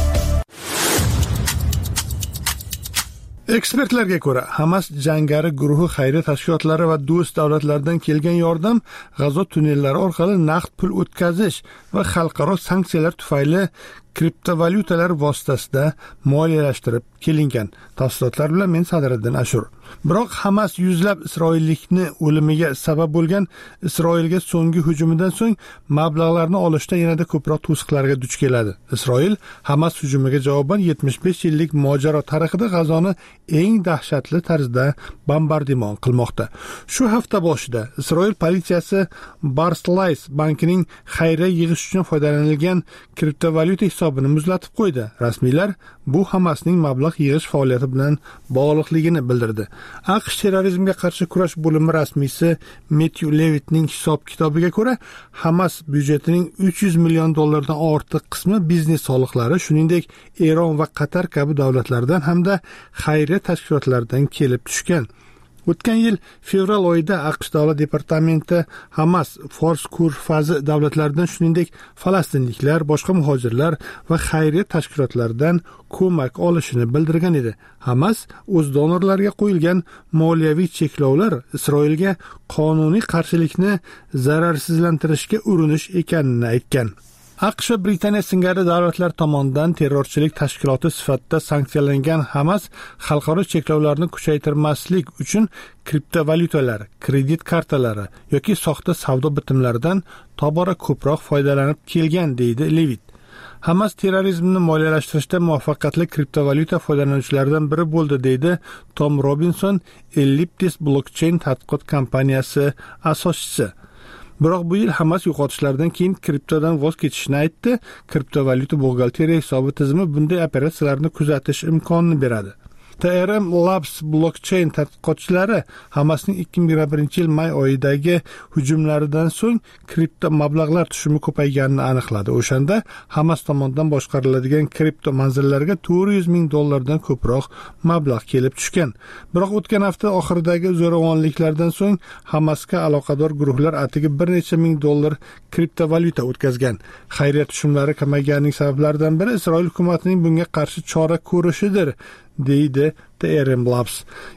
Ekspertlarga ko'ra, Hamas jangari guruhi xayriya tashkilotlari va do'st davlatlardan kelgan yordam G'azo tunnellari orqali naqd pul o'tkazish va xalqaro sanksiyalar tufayli kriptovalyutalar vositasida moliyalashtirib kelingan. Tafsilotlar bilan men Sadriddin Ashur. Biroq Hamas yuzlab isroillikni o'limiga sabab bo'lgan Isroilga so'nggi hujumidan so'ng mablag'larni olishda yanada ko'proq to'siqlarga duch keladi. Isroil Hamas hujumiga javoban 75 yillik mojaro tarixida G'azoni eng dahshatli tarzda bombardimon qilmoqda. Shu hafta boshida Isroil politsiyasi Barclays bankining xayriya yig'ish uchun foydalanilgan kriptovalyuta hisobini muzlatib qo'ydi. Rasmiylar bu Hamasning mablag' yig'ish faoliyati bilan bog'liqligini bildirdi. AQSh terrorizmga qarshi kurash bo'limi rasmiysi Matthew Levittning hisob-kitobiga ko'ra, Hamas byudjetining $300 million dan ortiq qismi biznes soliqlari, shuningdek Eron va Qatar kabi davlatlardan hamda xayriya tashkilotlaridan kelib tushgan. O'tgan yil fevral oyida AQSh davlat departamenti Hamas, Fors ko'rfazi davlatlaridan, shuningdek falastinliklar, boshqa muhojirlar va xayriya tashkilotlaridan ko'mak olishini bildirgan edi. Hamas o'z donorlariga qo'yilgan moliyaviy cheklovlar Isroilga qonuniy qarshilikni zararsizlantirishga urinish ekanini aytgan. AQSh va Britaniya singari davlatlar tomonidan terrorchilik tashkiloti sifatida sanksiyalangan Hamas xalqaro cheklovlarni kuchaytirmaslik uchun kriptovalyutalar, kredit kartalari yoki soxta savdo bitimlaridan tobora ko'proq foydalanib kelgan, deydi Levitt. Hamas terrorizmni moliyalashtirishda muvaffaqiyatli kriptovalyuta foydalanuvchilaridan biri bo'ldi, deydi Tom Robinson, Elliptis blockchain tadqiqot kompaniyasi asoschisi. Biroq bu yil Hamas yo'qotishlardan keyin kriptodan voz kechishni aytdi. Kriptovalyuta buxgalteriya hisobi tizimi bunday operatsiyalarni kuzatish imkonini beradi. TRM Labs blockchain tadqiqotchilari Hamasning 2021 yil may oyidagi hujumlaridan so'ng kripto mablag'lar tushumi ko'payganini aniqladi. O'shanda Hamas tomonidan boshqariladigan kripto manzillarga $400 ming dan ko'proq mablag' kelib tushgan. Biroq o'tgan hafta oxiridagi zo'ravonliklardan so'ng Hamasga aloqador guruhlar atigi bir necha ming dollar kriptovalyuta o'tkazgan. Xayriya tushumlari kamayganining sabablaridan biri Isroil hukumatining bunga qarshi chora ko'rishidir, deydi TRM Labs.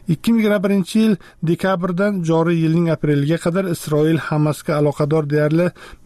2021 yil dekabrdan joriy yilning apreliga qadar Isroil Hamasga aloqador deyarli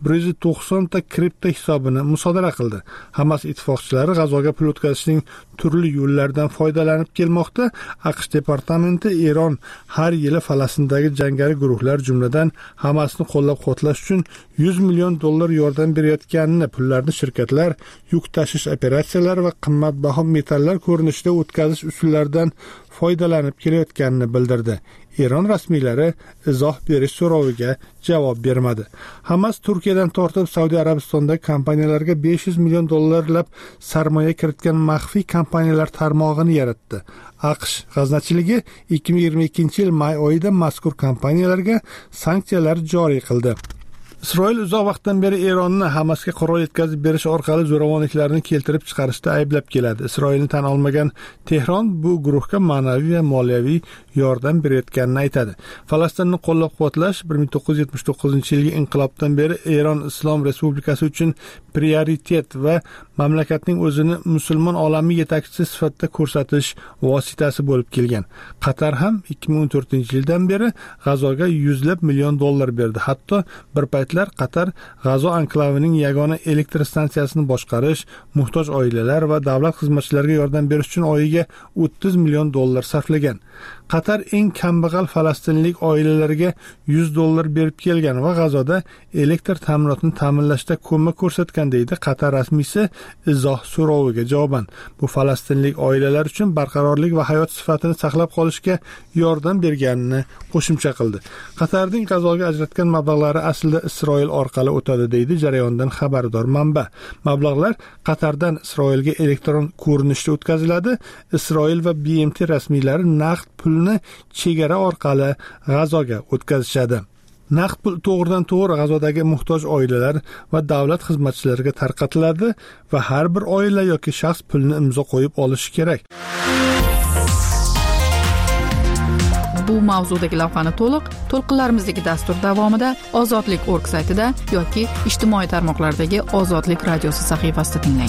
190 ta kripto hisobini musodara qildi. Hamas ittifoqchilari G'azoga pul o'tkazishning turli yo'llaridan foydalanib kelmoqda. AQSh departamenti Eron har yili Falastindagi jangari guruhlar, jumladan Hamasni qo'llab-quvvatlash uchun $100 million yordam berayotganini, pullarni shirkatlar, yuk tashish operatsiyalari va qimmatbaho metallar ko'rinishida o'tkazish usullaridan foydalanib kelayotganini bildirdi. Eron rasmiylari izoh berish so'roviga javob bermadi. Hamas Turkiyadan tortib Saudiya Arabistondagi kompaniyalarga $500 million sarmoya kiritgan maxfiy kompaniyalar tarmog'ini yaratdi. AQSh g'aznachiligi 2022 yil may oyida mazkur kompaniyalarga sanksiyalar joriy qildi. Isroil uzoq vaqtdan beri Eronni Hamasga qurol yetkazib berish orqali zo'ravonliklarni keltirib chiqarishda ayblab keladi. Isroilni tan olmagan Tehron bu guruhga ma'naviy va moliyaviy yordam berayotganini aytadi. Falastinni qo'llab-quvvatlash 1979-yilgi inqilobdan beri Eron Islom Respublikasi uchun prioritet va mamlakatning o'zini musulmon olami yetakchisi sifatida ko'rsatish vositasi bo'lib kelgan. Qatar ham 2014-yildan beri G'azoga $100 million berdi. Hatto bir paytlar Qatar G'azo anklavining yagona elektr stansiyasini boshqarish, muhtoj oilalar va davlat xizmatchilariga yordam berish uchun oyiga $30 million sarflagan. Qatar eng kambag'al falastinlik oilalarga $100 berib kelgan va G'azoda elektr ta'minotini ta'minlashda ko'mak ko'rsatgan, deydi Qatar rasmiysi izoh so'roviga javoban. Bu falastinlik oilalar uchun barqarorlik va hayot sifatini saqlab qolishga yordam berganini qo'shimcha qildi. Qatarning G'azoga ajratgan mablag'lari aslida Isroil orqali o'tadi, deydi jarayondan xabardor manba. Mablag'lar Qatardan Isroilga elektron ko'rinishda o'tkaziladi. Isroil va BMT rasmiylari naqd pulni chegara orqali G'azoga o'tkazishadi. Naqd pul to'g'ridan to'g'ri g'azodagi muhtoj oilalar va davlat xizmatchilariga tarqatiladi va har bir oila yoki shaxs pulni imzo qo'yib olishi kerak. Bu mavzudagi lavhani to'lqinlarimizdagi dastur davomida ozodlik.org saytida yoki ijtimoiy tarmoqlardagi Ozodlik radiosi sahifasida tinglang.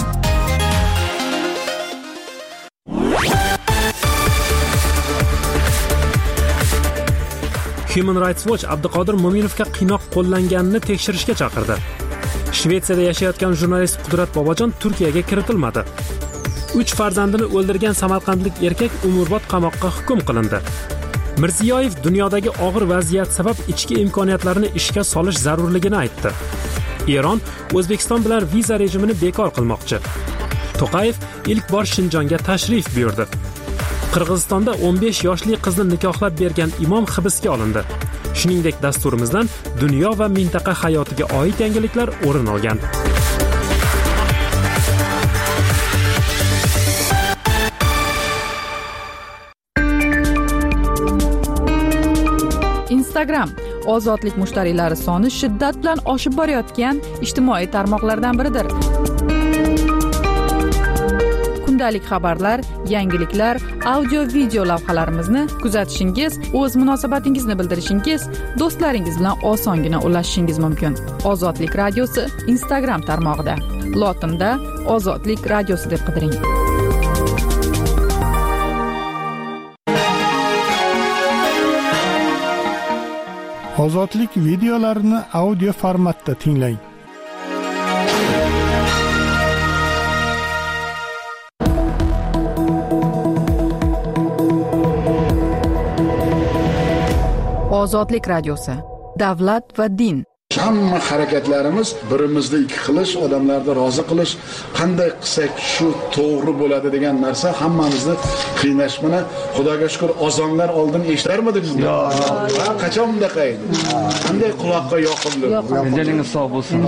Human Rights Watch Abduqodir Mo'minovga qiynoq qo'llanganini tekshirishga chaqirdi. Shvetsiyada yashayotgan jurnalist Qudrat Bobojon Turkiyaga kiritilmadi. 3 farzandini o'ldirgan samarqandlik erkak umrbod qamoqqa hukm qilindi. Mirziyoyev dunyodagi og'ir vaziyat sabab ichki imkoniyatlarini ishga solish zarurligini aytdi. Eron O'zbekiston bilan viza rejimini bekor qilmoqchi. To'qayev ilk bor Shinjonga tashrif buyurdi. Qirg'izistonda 15 yoshli qizni nikohlab bergan imom hibsga olindi. Shuningdek, dasturimizdan dunyo va mintaqa hayotiga oid yangiliklar o'rin olgan. Instagram ozodlik mushtariylari soni shiddat bilan oshib borayotgan ijtimoiy tarmoqlardan biridir. Kundalik xabarlar, yangiliklar, audio-video lavhalarimizni kuzatishingiz, o'z munosabatingizni bildirishingiz, do'stlaringiz bilan osongina ulashishingiz mumkin. Ozodlik radiosi Instagram tarmog'ida. Lotinda Ozodlik radiosi deb qidiring. Ozodlik videolarini audio formatda tinglang. Ozodlik radiosi. Davlat va din. Hamma harakatlarimiz birimizni ikki qilish, odamlarni rozi qilish, qanday qilsak shu to'g'ri bo'ladi degan narsa hammamizni qiynash bilan. Xudoga shukr, azonlar oldin eshitarmidingiz? Yo'q. Qachon bunaqa edi? Qanday quloqqa yoqimli. Dilingiz sog' bo'lsin.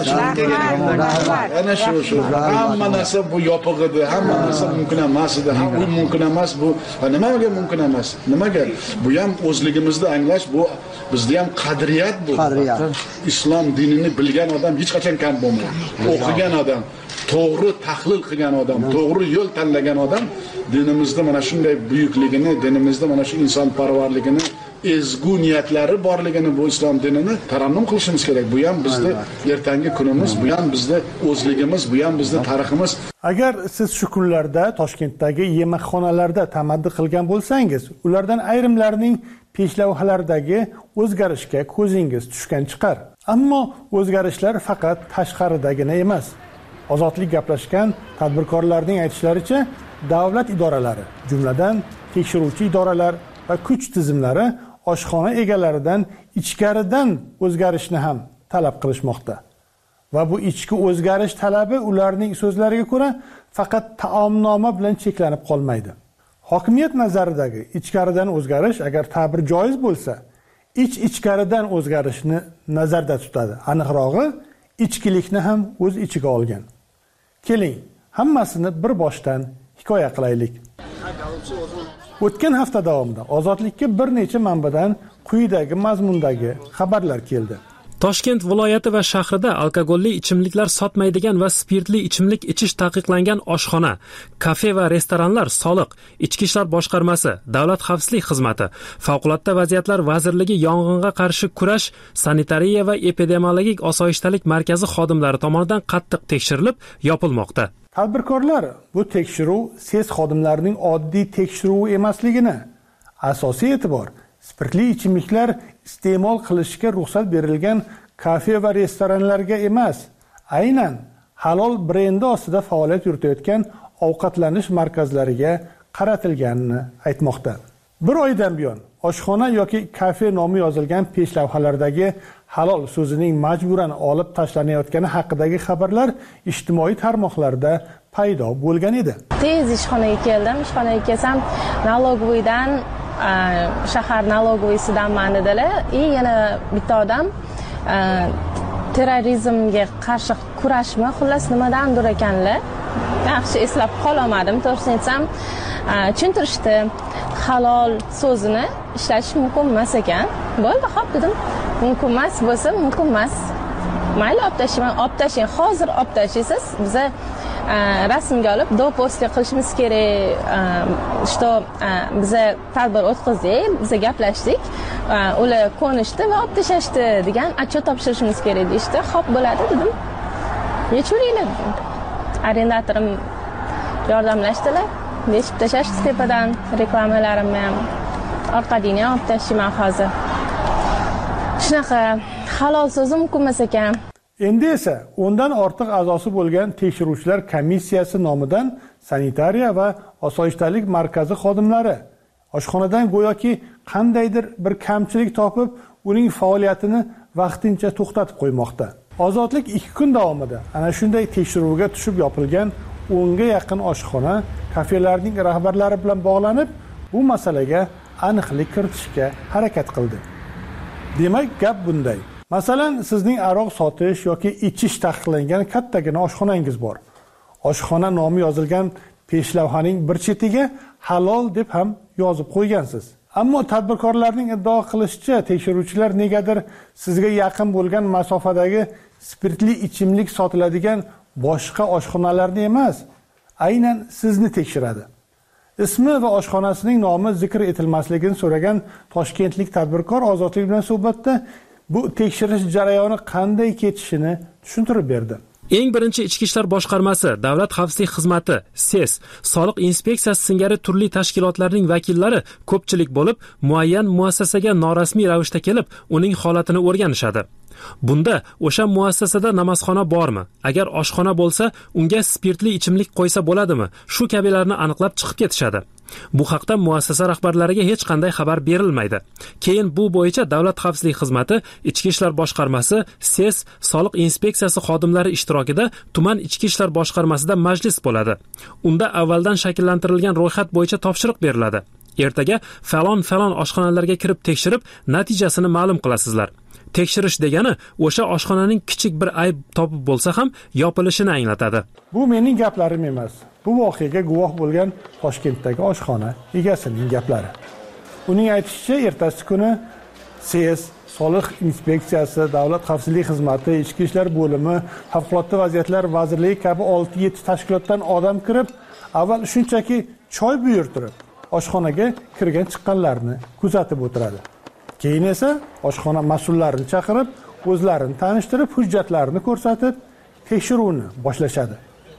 Ana shu hamma narsa bu yopiq edi, hamma narsa mumkin emas edi. Bu mumkin emas, bu nimaga mumkin emas? Nimaga? Bu ham o'zligimizni anglash, bu bizda ham qadriyat bu. Islom dinini bilgan odam hech qachon kam bo'lmaydi. O'qigan odam, to'g'ri tahlil qilgan odam, to'g'ri yo'l tanlagan odam dinimizda mana shunday buyukligini, dinimizda mana shu insonparvarligini, ezgu niyatlari borligini, bu islom dinini tarannum qilishimiz kerak. Bu ham bizning ertangi kunimiz, bu ham bizning o'zligimiz, bu ham bizning tariximiz. Agar siz shu kunlarda Toshkentdagi yemakxonalarda tamaddi qilgan bo'lsangiz, ulardan ayrimlarining peshlavhalardagi o'zgarishga ko'zingiz tushgan chiqar. Ammo o'zgarishlar faqat tashqaridagina emas. Ozodlik gaplashgan tadbirkorlarning aytishlaricha, davlat idoralari, jumladan tekshiruvchi idoralar va kuch tizimlari oshxona egalaridan ichkaridan o'zgarishni ham talab qilishmoqda. Va bu ichki o'zgarish talabi ularning so'zlariga ko'ra faqat taomnoma bilan cheklanib qolmaydi. Hokimiyat nazaridagi ichkaridan o'zgarish agar ta'bir joiz bo'lsa, ichkaridan o'zgarishni nazarda tutadi. Aniqrog'i, ichkilikni ham o'z ichiga olgan. Keling, hammasini bir boshdan hikoya qilaylik. O'tgan hafta davomida Ozodlikka bir necha manbadan quyidagi mazmundagi xabarlar keldi. Toshkent viloyati va shahrida alkogolli ichimliklar sotmaydigan va spirtli ichimlik ichish taqiqlangan oshxona, kafe va restoranlar soliq, Ichki ishlar boshqarmasi, Davlat xavfsizlik xizmati, Favqulodda vaziyatlar vazirligi yong'inga qarshi kurash, sanitariya va epidemiologik osoyishtalik markazi xodimlari tomonidan qattiq tekshirilib, yopilmoqda. Tadbirkorlar bu tekshiruv SES xodimlarining oddiy tekshiruvi emasligini, asosiy e'tibor spirtli ichimliklar iste'mol qilishga ruxsat berilgan kafe va restoranlarga emas, aynan halol brendi ostida faoliyat yuritayotgan ovqatlanish markazlariga qaratilganini aytmoqda. Bir oydan buyon oshxona yoki kafe nomi yozilgan peshlavhalardagi halol so'zining majburan olib tashlanayotgani haqidagi xabarlar ijtimoiy tarmoqlarda paydo bo'lgan edi. Tez ishxonaga keldim. Ishxonaga kelsam, налоговыйdan shahar налоговыйsidanman dedilar. Yana bitta odam terrorizmga qarshi kurashmi, xullas nimadandir ekanlar. Yaxshi eslab qolmadim. To'g'risini aytsam, tushuntirishdi. Halol so'zini ishlatish mumkin emas ekan. Bo'ldi, xo'p dedim. mumkin emas bo'lsa mumkin emas. Mayli olib tashlang, hozir olib tashlaysiz. Biza rasmga olib do'postka qilishimiz kerak. Что biza tadbir o'tkazdik, biza gaplashdik. Ular ko'nishdi va olib tashashdi degan отчет topshirishimiz kerak deyishdi. Xo'p bo'ladi dedim. Yechuringlar. Arendatorim yordamlashdilar. Yechib tashashdi tepadan reklamalarimni ham orqadini olib tashlayman hozir. Shunaqa halol so'zi mumkin emas ekan. Endi esa o'ndan ortiq a'zosi bo'lgan tekshiruvchilar komissiyasi nomidan sanitariya va osoyishtalik markazi xodimlari oshxonadan go'yoki qandaydir bir kamchilik topib, uning faoliyatini vaqtincha to'xtatib qo'ymoqda. Ozodlik 2 kun davomida ana shunday tekshiruvga tushib yopilgan 10 ga yaqin oshxona, kafelarning rahbarlari bilan bog'lanib, bu masalaga aniqlik kiritishga harakat qildi. Demak, gap bunday. Masalan, sizning aroq sotish yoki ichish taqiqlangan kattagina oshxonangiz bor. Oshxona nomi yozilgan peshlavhaning bir chetiga halol deb ham yozib qo'ygansiz. Ammo tadbirkorlarning iddao qilishicha, tekshiruvchilar negadir sizga yaqin bo'lgan masofadagi spirtli ichimlik sotiladigan boshqa oshxonalarni emas, aynan sizni tekshiradi. Ismi va oshxonasining nomi zikr etilmasligini so'ragan toshkentlik tadbirkor Ozodlik bilan suhbatda bu tekshirish jarayoni qanday ketishini tushuntirib berdi. Eng birinchi Ichki ishlar boshqarmasi, Davlat xavfsizlik xizmati, SES, Soliq inspeksiyasi singari turli tashkilotlarning vakillari ko'pchilik bo'lib, muayyan muassasaga norasmiy ravishda kelib, uning holatini o'rganishadi. Bunda o'sha muassasada namozxona bormi? Agar oshxona bo'lsa, unga spirtli ichimlik qo'ysa bo'ladimi? Shu kabilarni aniqlab chiqib ketishadi. Bu haqda muassasa rahbarlariga hech qanday xabar berilmaydi. Keyin bu bo'yicha Davlat xavfsizlik xizmati, Ichki ishlar boshqarmasi, SES, Soliq inspeksiyasi xodimlari ishtirokida tuman Ichki ishlar boshqarmasida majlis bo'ladi. Unda avvaldan shakllantirilgan ro'yxat bo'yicha topshiriq beriladi. Ertaga falon oshxonalarga kirib tekshirib, natijasini ma'lum qilasizlar. Tekshirish degani o'sha oshxonaning kichik bir ayb topib bo'lsa ham yopilishini anglatadi. Bu mening gaplarim emas. Bu voqeaga guvoh bo'lgan Toshkentdagi oshxona egasining gaplari. Uning aytishicha, ertasi kuni SES, Soliq inspeksiyasi, Davlat xavfsizlik xizmati, Ichki ishlar bo'limi, Favqulodda vaziyatlar vazirligi kabi 6-7 tashkilotdan odam kirib, avval shunchaki choy buyurtirib, oshxonaga kirgan chiqqanlarni kuzatib o'tiradi. Keyin esa oshxona mas'ullarini chaqirib, o'zlarini tanishtirib, hujjatlarini ko'rsatib, tekshiruvni boshlashadi.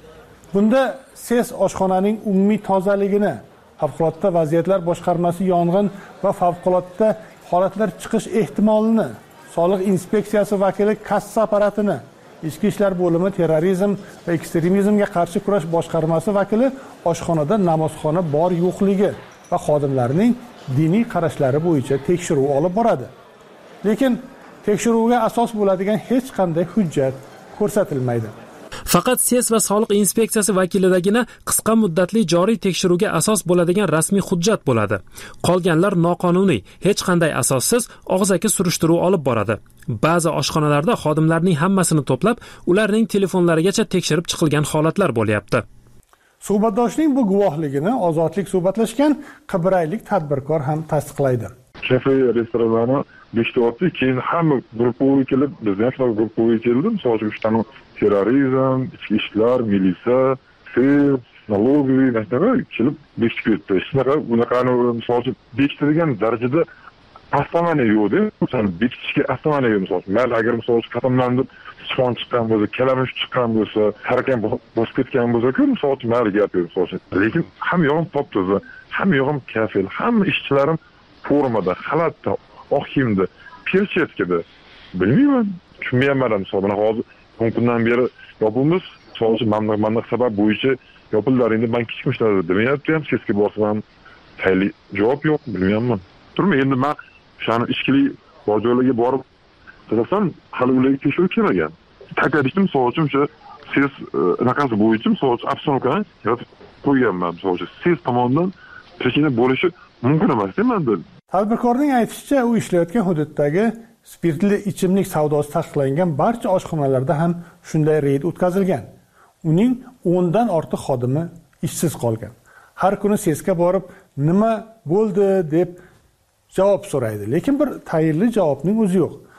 Bunda SES oshxonaning umumiy tozaligini, Favqulodda vaziyatlar boshqarmasi yong'in va favqulodda holatlar chiqish ehtimolini, Soliq inspeksiyasi vakili kassa apparatini, Ichki ishlar bo'limi terrorizm va ekstremizmga qarshi kurash boshqarmasi vakili oshxonada namozxona bor yo'qligi va xodimlarning diniy qarashlari bo'yicha tekshiruv olib boradi. Lekin tekshiruvga asos bo'ladigan hech qanday hujjat ko'rsatilmaydi. Faqat SES va Soliq inspeksiyasi vakilidagina qisqa muddatli joriy tekshiruvga asos bo'ladigan rasmiy hujjat bo'ladi. Qolganlar noqonuniy, hech qanday asossiz og'zaki surishtiruv olib boradi. Ba'zi oshxonalarda xodimlarning hammasini to'plab, ularning telefonlarigacha tekshirib chiqilgan holatlar bo'lyapti. Suhbatdoshning bu guvohligini Ozodlik suhbatlashgan qibraylik tadbirkor ham tasdiqlaydi. Kafe restoranlarni beshtayapti, keyin hamma gruppaga kelib, biz ham shunaqa gruppaga keldim. Masalan, shunaqa terrorizm, ichki ishlar, militsiya, SES, налоговый, nima kelib bekitib ketdi. Shunaqa bunaqani masalan bekitadigan darajada avtomani yo'qdi. Masalan, bekitishga avtomani yo'q. Masalan, mayli agar masalan qatamlanib sichqon chiqqan bo'lsa, kalamush chiqqan bo'lsa, harakat bosib ketgan bo'lsa-ku, masalan, mayli gap yo'q masalan. Lekin hamma yog'im top-toza, hamma yog'im kafel, hamma ishchilarim formada, xalatda, oq kiyimda, perchetkada. Bilmayman, tushunmayman masalan, hozir 10 kundan beri yopilmiz, masalan, mandiq sabab bo'yicha yopildilar. Endi man kichik ishlarda demayapti ham, sesga borsam tayinli javob yo'q, bilmayman. Turma, endi men o'shani ishchilik bor joylarga borib qarasam, hali ularga tekshiruv kelmagan. Ta'kidlashim, masalan, o'sha SES anaqasi bo'yicha, masalan, obstanovkani yozib qo'yganman. Masalan, SES tomonidan prechina bo'lishi mumkin emas demanda. Tadbirkorning aytishicha, u ishlayotgan hududdagi spirtli ichimlik savdosi taqiqlangan barcha oshxonalarda ham shunday reyd o'tkazilgan. Uning 10 dan ortiq xodimi ishsiz qolgan. Har kuni SESga borib, nima bo'ldi deb javob so'raydi, lekin bir tayinli javobning o'zi yo'q.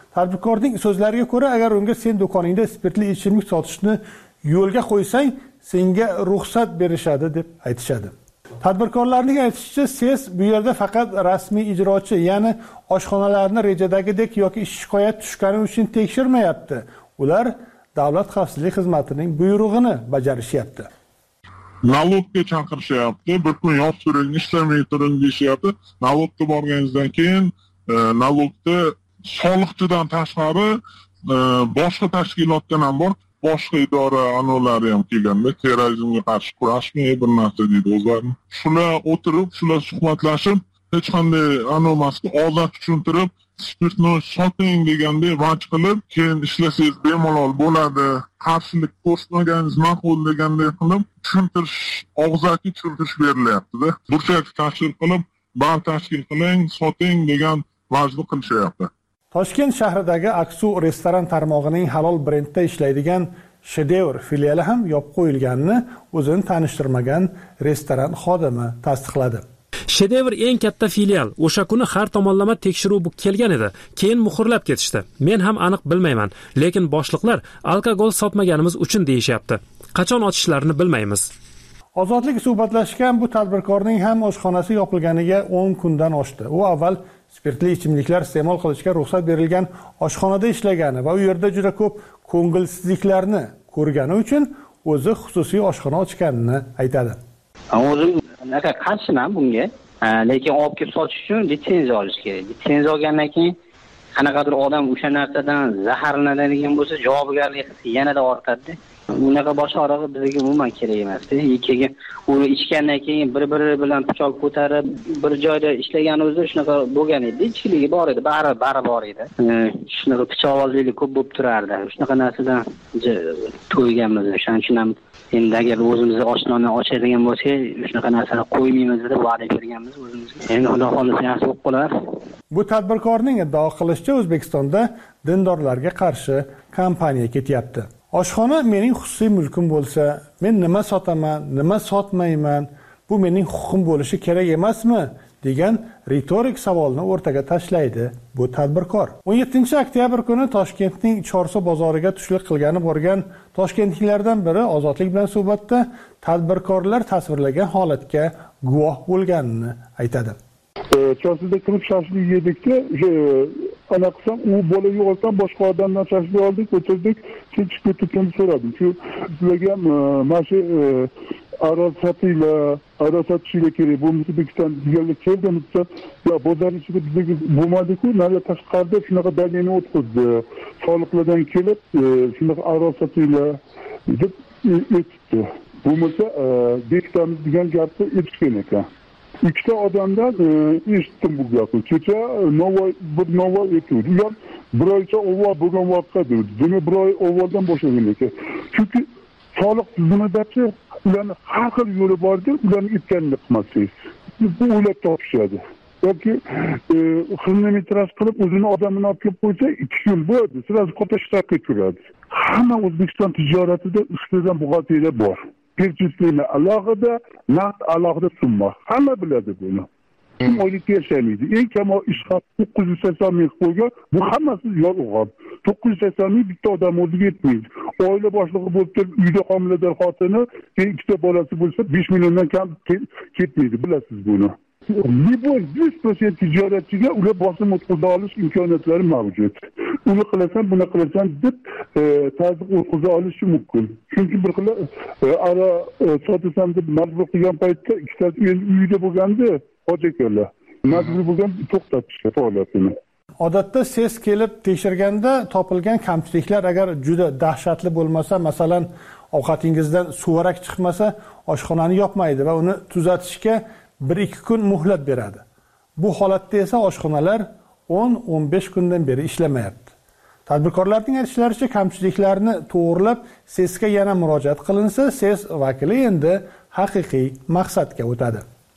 Tadbirkorning so'zlariga ko'ra, agar unga sen do'koningda spirtli ichimlik sotishni yo'lga qo'ysang, senga ruxsat berishadi deb aytishadi. Tadbirkorlarning aytishicha, SES bu yerda faqat rasmiy ijrochi, ya'ni oshxonalarni rejadagidek yoki shikoyat tushgani uchun tekshirmayapti. Ular davlat xavfsizlik xizmatining buyrug'ini bajarishyapti. Nalogga chaqirishyapti, bir kun yoptiring, ishlamay turing deyishyapti. Nalogga borganingizdan keyin nalogda soliqchidan tashqari boshqa tashkilotdan ham bor, boshqa idora an'olari ham kelganda terrorizmga qarshi kurashmay bir narsa deydi o'zlarini. Shular o'tirib, shular suhbatlashib, hech qanday anomasga odat tushuntirib, spirtni soting deganda vaj qilib, keyin ishlasangiz bemalol bo'ladi, qarshilik ko'rsatmagangiz ma'qul deganday qilib tushuntirish, og'zaki tushuntirish berilyapti-da. Burchak tashkil qilib, bank tashkil qiling, soting degan vajni qilishyapti. Toshkent shahridagi Aksu restoran tarmog'ining halol brendda ishlaydigan Shedevr filiali ham yopib qo'yilganini o'zini tanishtirmagan restoran xodimi tasdiqladi. Shedevr eng katta filial. O'sha kuni har tomonlama tekshiruv kelgan edi. Keyin muhrlab ketishdi. Men ham aniq bilmayman, lekin boshliqlar alkogol sotmaganimiz uchun deyishyapti. Qachon ochishlarini bilmaymiz. Ozodlik suhbatlashgan bu tadbirkorning ham oshxonasi yopilganiga 10 kundan oshdi. U avval spirtli ichimliklar iste'mol qilishga ruxsat berilgan oshxonada ishlagani va u yerda juda ko'p ko'ngilsizliklarni ko'rgani uchun o'zi xususiy oshxona ochganini aytadi. O'zim qarshiman bunga, lekin olib kelib sotish uchun litsenziya olish kerak. Litsenziya olgandan keyin qanaqadir odam o'sha narsadan zaharlanadigan bo'lsa, javobgarlik hissi yanada ortadi. Unaqa boshqa orog'i bizga umuman kerak emas-da. Keyin uni ichgandan keyin bir-biri bilan pichoq ko'tarib, bir joyda ishlagan o'zi shunaqa bo'lgan edi. Ichkiligi bor edi, bari bor edi. Shunaqa pichoqbozlik ko'p bo'lib turardi. Shunaqa narsadan to'yganmiz. Shuning uchun ham endi agar o'zimizni oshnoni ochadigan bo'lsak, shunaqa narsalarni qo'ymaymiz deb va'da berganmiz o'zimizga. Endi xudo xolisa yaxshi bo'lib qolar. Bu tadbirkorning iddao qilishicha, O'zbekistonda dindorlarga qarshi kampaniya ketyapti. Oshxona mening xususiy mulkim bo'lsa, men nima sotaman, nima sotmayman, bu mening huquqim bo'lishi kerak emasmi? degan ritorik savolni o'rtaga tashlaydi bu tadbirkor. 17-oktyabr kuni Toshkentning Chorsu bozoriga tushlik qilgani borgan toshkentliklardan biri Ozodlik bilan suhbatda tadbirkorlar tasvirlagan holatga guvoh bo'lganini aytadi. Chorsuda kirib shashlik yedikda, ana qilsam, u bola yo'qolsam boshqa odamdan shashlik oldik, o'tirdik, chiqib ketishni so'radim. Shu sizlarga mana shu aroz sotishiga kerak. Bu O'zbekiston deganlar kelgan desa, yo bozor ichida bizga bo'lmadi-ku, nari tashqarida shunaqa dalini o'tkazdi. Soliqlardan kelib, shunaqa aroz sotinglar deb aytdi. Bo'lmasa, bekitamiz degan gapni aytgan ekan. Ikkita odamdan eshitdim bu gapni. Kecha bir Navoiy aytdi. Ular bir oycha avval bo'lgan voqea dedi. Buni bir oy avvaldan boshlagan ekan. Chunki soliq tizimidagi ularni har xil yo'li bordir, ularni aytganini qilmasangiz. Bu o'ylab topishadi. Yoki xizmatlash qilib o'zini odamini olib kelib qo'ysa, 2 kun bo'ladi, sirasi qota shtatga turadi. Hamma O'zbekiston tijoratida uchtadan buxgalteriya bor. Perchistlikni alohida, naqd alohida summa. Hamma biladi buni. Kim oylikka yashaydi. Eng kam ish haqi 980 ming qo'ygan, bu hammasi yolg'on. 980 ming bitta odam o'ziga yetmaydi. Oila boshlig'i bo'lib turib, uyda homilador xotini, keyin ikkita bolasi bo'lsa 5 milliondan kam ketmaydi, bilasiz buni. Libon 100% tijoratchiga ular bosim o'tkaza olish imkoniyatlari mavjud. Uni qilasan, buni qilasan deb ta'ziq o'tkaza olishi mumkin. Chunki bir xil ara sotasan deb majbur qilgan paytda ikkitasi uyda bo'lganda hojakorlar majbur bo'lgan to'xtatishga faoliyatini. Odatda SES kelib tekshirganda topilgan kamchiliklar agar juda dahshatli bo'lmasa, masalan, ovqatingizdan suvarak chiqmasa, oshxonani yopmaydi va uni tuzatishga 1-2 kun muhlat beradi. Bu holatda esa oshxonalar 10-15 kundan beri ishlamayapti. Tadbirkorlarning aytishlaricha, kamchiliklarni to'g'rilab SESga yana murojaat qilinsa, SES vakili endi haqiqiy maqsadga o'tadi.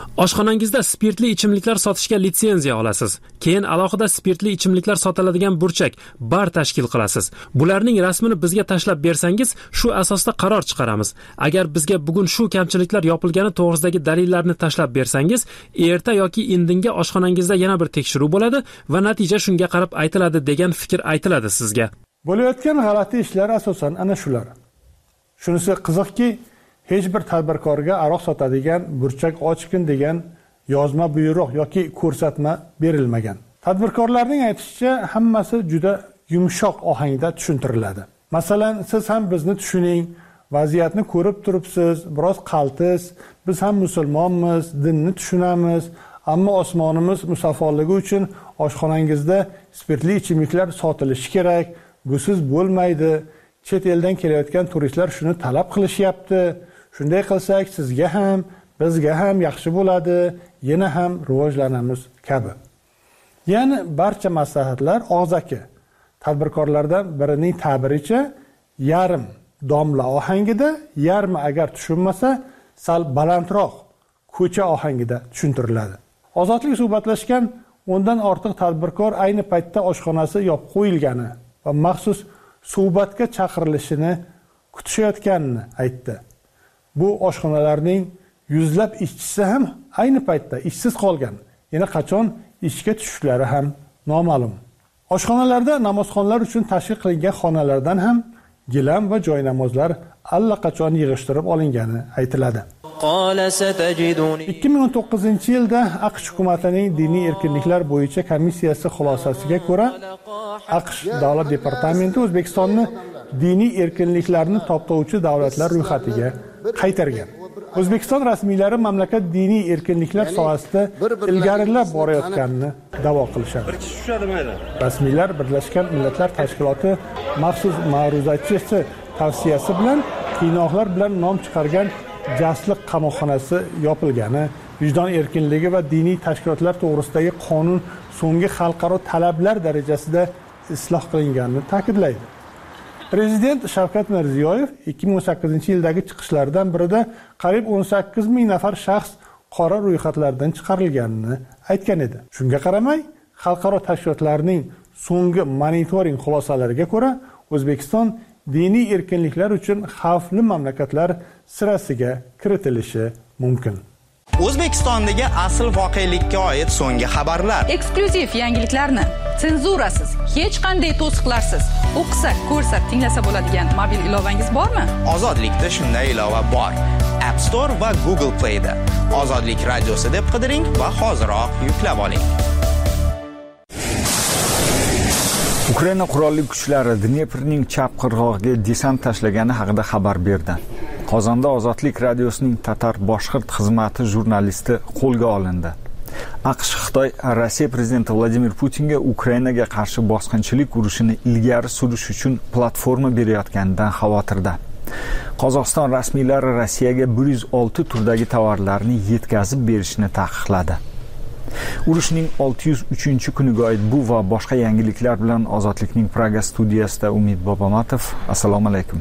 Oshxonangizda spirtli ichimliklar sotishga litsenziya olasiz. Keyin alohida spirtli ichimliklar sotiladigan burchak, bar tashkil qilasiz. Bularning rasmini bizga tashlab bersangiz, shu asosda qaror chiqaramiz. Agar bizga bugun shu kamchiliklar yopilgani to'g'risidagi dalillarni tashlab bersangiz, erta yoki indinga oshxonangizda yana bir tekshiruv bo'ladi va natija shunga qarab aytiladi degan fikr aytiladi sizga. Bo'layotgan g'alati ishlar asosan ana shular. Shunisi qiziqki, hech bir tadbirkorga aroq sotadigan burchak ochgin degan yozma buyruq yoki ko'rsatma berilmagan. Tadbirkorlarning aytishicha, hammasi juda yumshoq ohangda tushuntiriladi. Masalan, siz ham bizni tushuning, vaziyatni ko'rib turibsiz, biroz qaltis, biz ham musulmonmiz, dinni tushunamiz, ammo osmonimiz musaffoligi uchun oshxonangizda spirtli ichimliklar sotilishi kerak, busiz bo'lmaydi. Chet eldan kelayotgan turistlar shuni talab qilishyapti. Shunday qilsak, sizga ham, bizga ham yaxshi bo'ladi, yana ham rivojlanamiz kabi. Ya'ni barcha maslahatlar og'zaki. Tadbirkorlardan birining ta'biricha, yarim domla ohangida, yarmi agar tushunmasa, sal balandroq ko'cha ohangida tushuntiriladi. Ozodlik suhbatlashgan 10 dan ortiq tadbirkor ayni paytda oshxonasi yopib qo'yilgani va maxsus suhbatga chaqirilishini kutishayotganini aytdi. Bu oshxonalarning yuzlab ishchisi ham ayni paytda ishsiz qolgan. Yana qachon ishga tushishlari ham noma'lum. Oshxonalarda namozxonlar uchun tashkil qilingan xonalardan ham gilam va joynamozlar allaqachon yig'ishtirib olingani aytiladi. 2019-yilda AQSh hukumatining diniy erkinliklar bo'yicha komissiyasi xulosasiga ko'ra, AQSh davlat departamenti O'zbekistonni diniy erkinliklarni toptovchi davlatlar ro'yxatiga qaytargan. O'zbekiston rasmiylari mamlakat diniy erkinliklar sohasida ilgarilab borayotganini da'vo qilishadi. Rasmiylar Birlashgan Millatlar Tashkiloti maxsus ma'ruzachisi tavsiyasi bilan qiynoqlar bilan nom chiqargan jasliq qamoqxonasi yopilgani, vijdon erkinligi va diniy tashkilotlar to'g'risidagi qonun so'nggi xalqaro talablar darajasida isloh qilinganini ta'kidlaydi. Prezident Shavkat Mirziyoyev 2018-yildagi chiqishlaridan birida qariyb 18 ming nafar shaxs qora ro'yxatlardan chiqarilganini aytgan edi. Shunga qaramay, xalqaro tashkilotlarning so'nggi monitoring xulosalariga ko'ra, O'zbekiston diniy erkinliklar uchun xavfli mamlakatlar sirasiga kiritilishi mumkin. O'zbekistondagi asl voqelikka oid so'nggi xabarlar. Eksklyuziv yangiliklarni senzurasiz, hech qanday to'siqlarsiz o'qisak, ko'rsak, tinglasa bo'ladigan mobil ilovangiz bormi? Ozodlikda shunday ilova bor. App Store va Google Play da. Ozodlik radiosi deb qidiring va hoziroq yuklab oling. Ukraina qurolli kuchlari Dneprning chap qirg'og'iga desant tashlagani haqida xabar berdi. Qozonda Ozodlik radiosining tatar boshqirt xizmati jurnalisti qo'lga olindi. AQSh Xitoy Rossiya prezidenti Vladimir Putinga Ukrainaga qarshi bosqinchilik urushini ilgari surish uchun platforma berayotganidan xavotirda. Qozog'iston rasmiylari Rossiyaga 106 turdagi tovarlarni yetkazib berishni taqiqladi. Urushning 603-kuniga oid bu va boshqa yangiliklar bilan Ozodlikning Praga studiyasida Umid Bobomatov. Assalomu alaykum.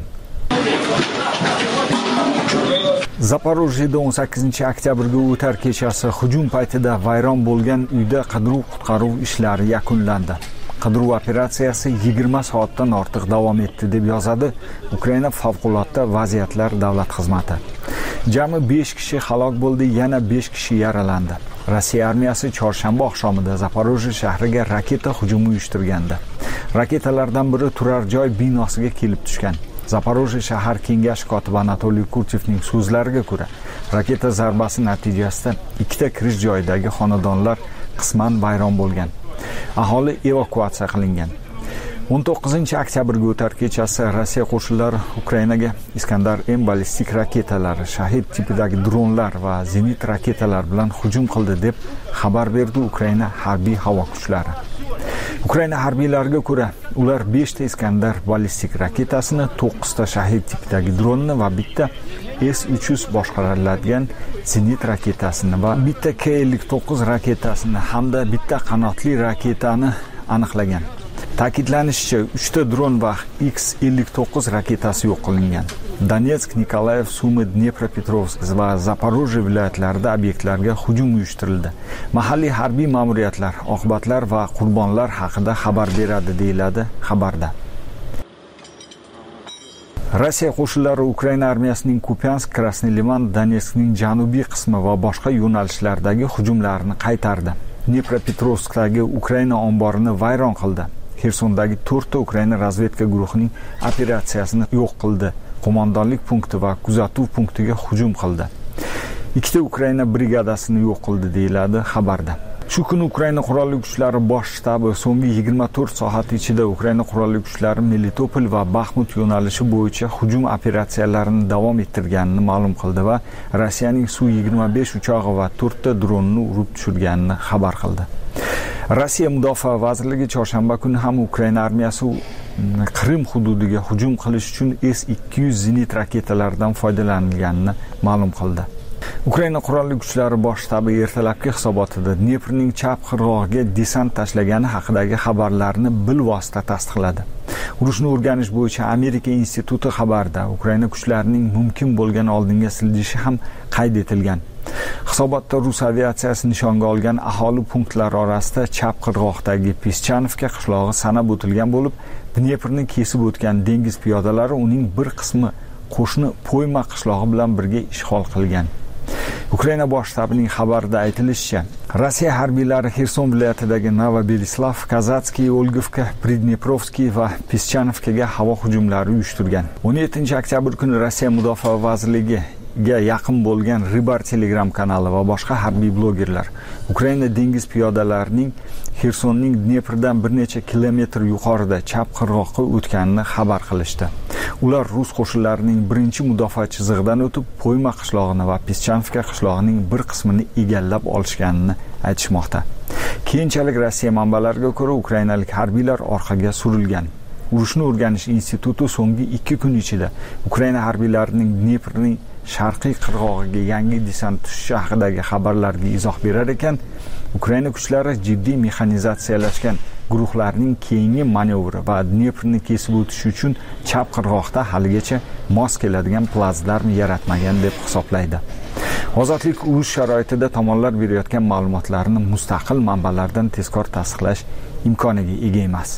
Zaporojyeda 18-oktyabrga o'tar kechasi hujum paytida vayron bo'lgan uyda qidiruv-qutqaruv ishlari yakunlandi. Qidiruv operatsiyasi 20 soatdan ortiq davom etdi deb yozadi Ukraina favqulodda vaziyatlar davlat xizmati. Jami 5 kishi halok bo'ldi, yana 5 kishi yaralandi. Rossiya armiyasi chorshanba oqshomida Zaporojye shahriga raketa hujumi uyushtirgandi. Raketalardan biri turar joy binosiga kelib tushgan. Zaporojye shahar kengash kotibi Anatoliy Kurchevning so'zlariga ko'ra, raketa zarbasi natijasida ikkita kirish joyidagi xonadonlar qisman vayron bo'lgan. Aholi evakuatsiya qilingan. 19-oktyabrga o'tar kechasi Rossiya qo'shinlari Ukrainaga Iskandar M ballistik raketalari, Shahid tipidagi dronlar va zenit raketalar bilan hujum qildi deb xabar berdi Ukraina harbiy havo kuchlari. Ukraina harbiylariga ko'ra, ular 5 ta Iskandar ballistik raketasini, 9 ta Shahid tipidagi dronni va bitta S-300 boshqariladigan zenit raketasini va bitta K-59 raketasini hamda bitta qanotli raketani aniqlagan. Ta'kidlanishicha, 3 ta dron va X-59 raketasi yo'q qilingan. Donetsk, Nikolaev, Sumy, Dnepropetrovsk va Zaporojye viloyatlarida obyektlarga hujum uyushtirildi. Mahalliy harbiy ma'muriyatlar oqibatlar va qurbonlar haqida xabar beradi, deyiladi xabarda. Rossiya qo'shinlari Ukraina armiyasining Kupiansk, Krasnoy Liman, Donetskning janubiy qismi va boshqa yo'nalishlardagi hujumlarini qaytardi. Dnepropetrovskdagi Ukraina omborini vayron qildi. Xersondagi 4 ta Ukraina razvedka guruhining operatsiyasini yo'q qildi. Qo'mondonlik punkti va kuzatuv punktiga hujum qildi. 2 ta Ukraina brigadasini yo'q qildi, deyiladi xabarda. Shu kuni Ukraina qurolli kuchlari bosh shtabi so'nggi 24 soat ichida Ukraina qurolli kuchlari Melitopol va Baxmut yo'nalishi bo'yicha hujum operatsiyalarini davom ettirganini ma'lum qildi va Rossiyaning Su-25 uchog'i va 4 ta dronni urib tushirganini xabar qildi. Rossiya Mudofaa vazirligi chorshanba kuni ham Ukraina armiyasi Qrim hududiga hujum qilish uchun S-200 zenit raketalaridan foydalanilganini ma'lum qildi. Ukraina qurolli kuchlari bosh shtabi ertalabki hisobotida Dneprning chap qirg'og'iga desant tashlagani haqidagi xabarlarni bilvosita tasdiqladi. Urushni o'rganish bo'yicha Amerika instituti xabarida Ukraina kuchlarining mumkin bo'lgan oldinga siljishi ham qayd etilgan. Hisobotda Rus aviatsiyasi nishonga olgan aholi punktlari orasida chap qirg'oqdagi Pischanovka qishlog'i sanab o'tilgan bo'lib, Dneprni kesib o'tgan dengiz piyodalari uning bir qismi qo'shni Poyma qishlog'i bilan birga ishg'ol qilgan. Ukraina bosh shtabining xabarida aytilishicha, Rossiya harbiylari Xerson viloyatidagi Novobelislav, Kazatskiy, Olgovka, Pridneprovskiy va Pischanovkaga havo hujumlari uyushtirgan. 17 oktyabr kuni Rossiya Mudofaa vazirligiga yaqin bo'lgan Ribar Telegram kanali va boshqa harbiy blogerlar Ukraina dengiz piyodalarining Xersonning Dneprdan bir necha kilometr yuqorida chap qirg'oqqa o'tganini xabar qilishdi. Ular rus qo'shinlarining birinchi mudofaa chizig'idan o'tib, Poyma qishlog'ini va Pischanovka qishlog'ining bir qismini egallab olishganini aytishmoqda. Keyinchalik Rossiya manbalariga ko'ra, ukrainalik harbiylar orqaga surilgan. Urushni o'rganish instituti so'nggi 2 kun ichida Ukraina harbiylarining Dneprning sharqiy qirg'og'iga yangi desant tushishi haqidagi xabarlarga izoh berar ekan, Ukraina kuchlari jiddiy mexanizatsiyalashgan guruhlarning keyingi manevri va Dneprni kesib o'tish uchun chap qirg'oqda haligacha mos keladigan plazdarm yaratmagan deb hisoblaydi. Ozodlik urush sharoitida tomonlar berayotgan ma'lumotlarni mustaqil manbalardan tezkor tasdiqlash imkoniga ega emas.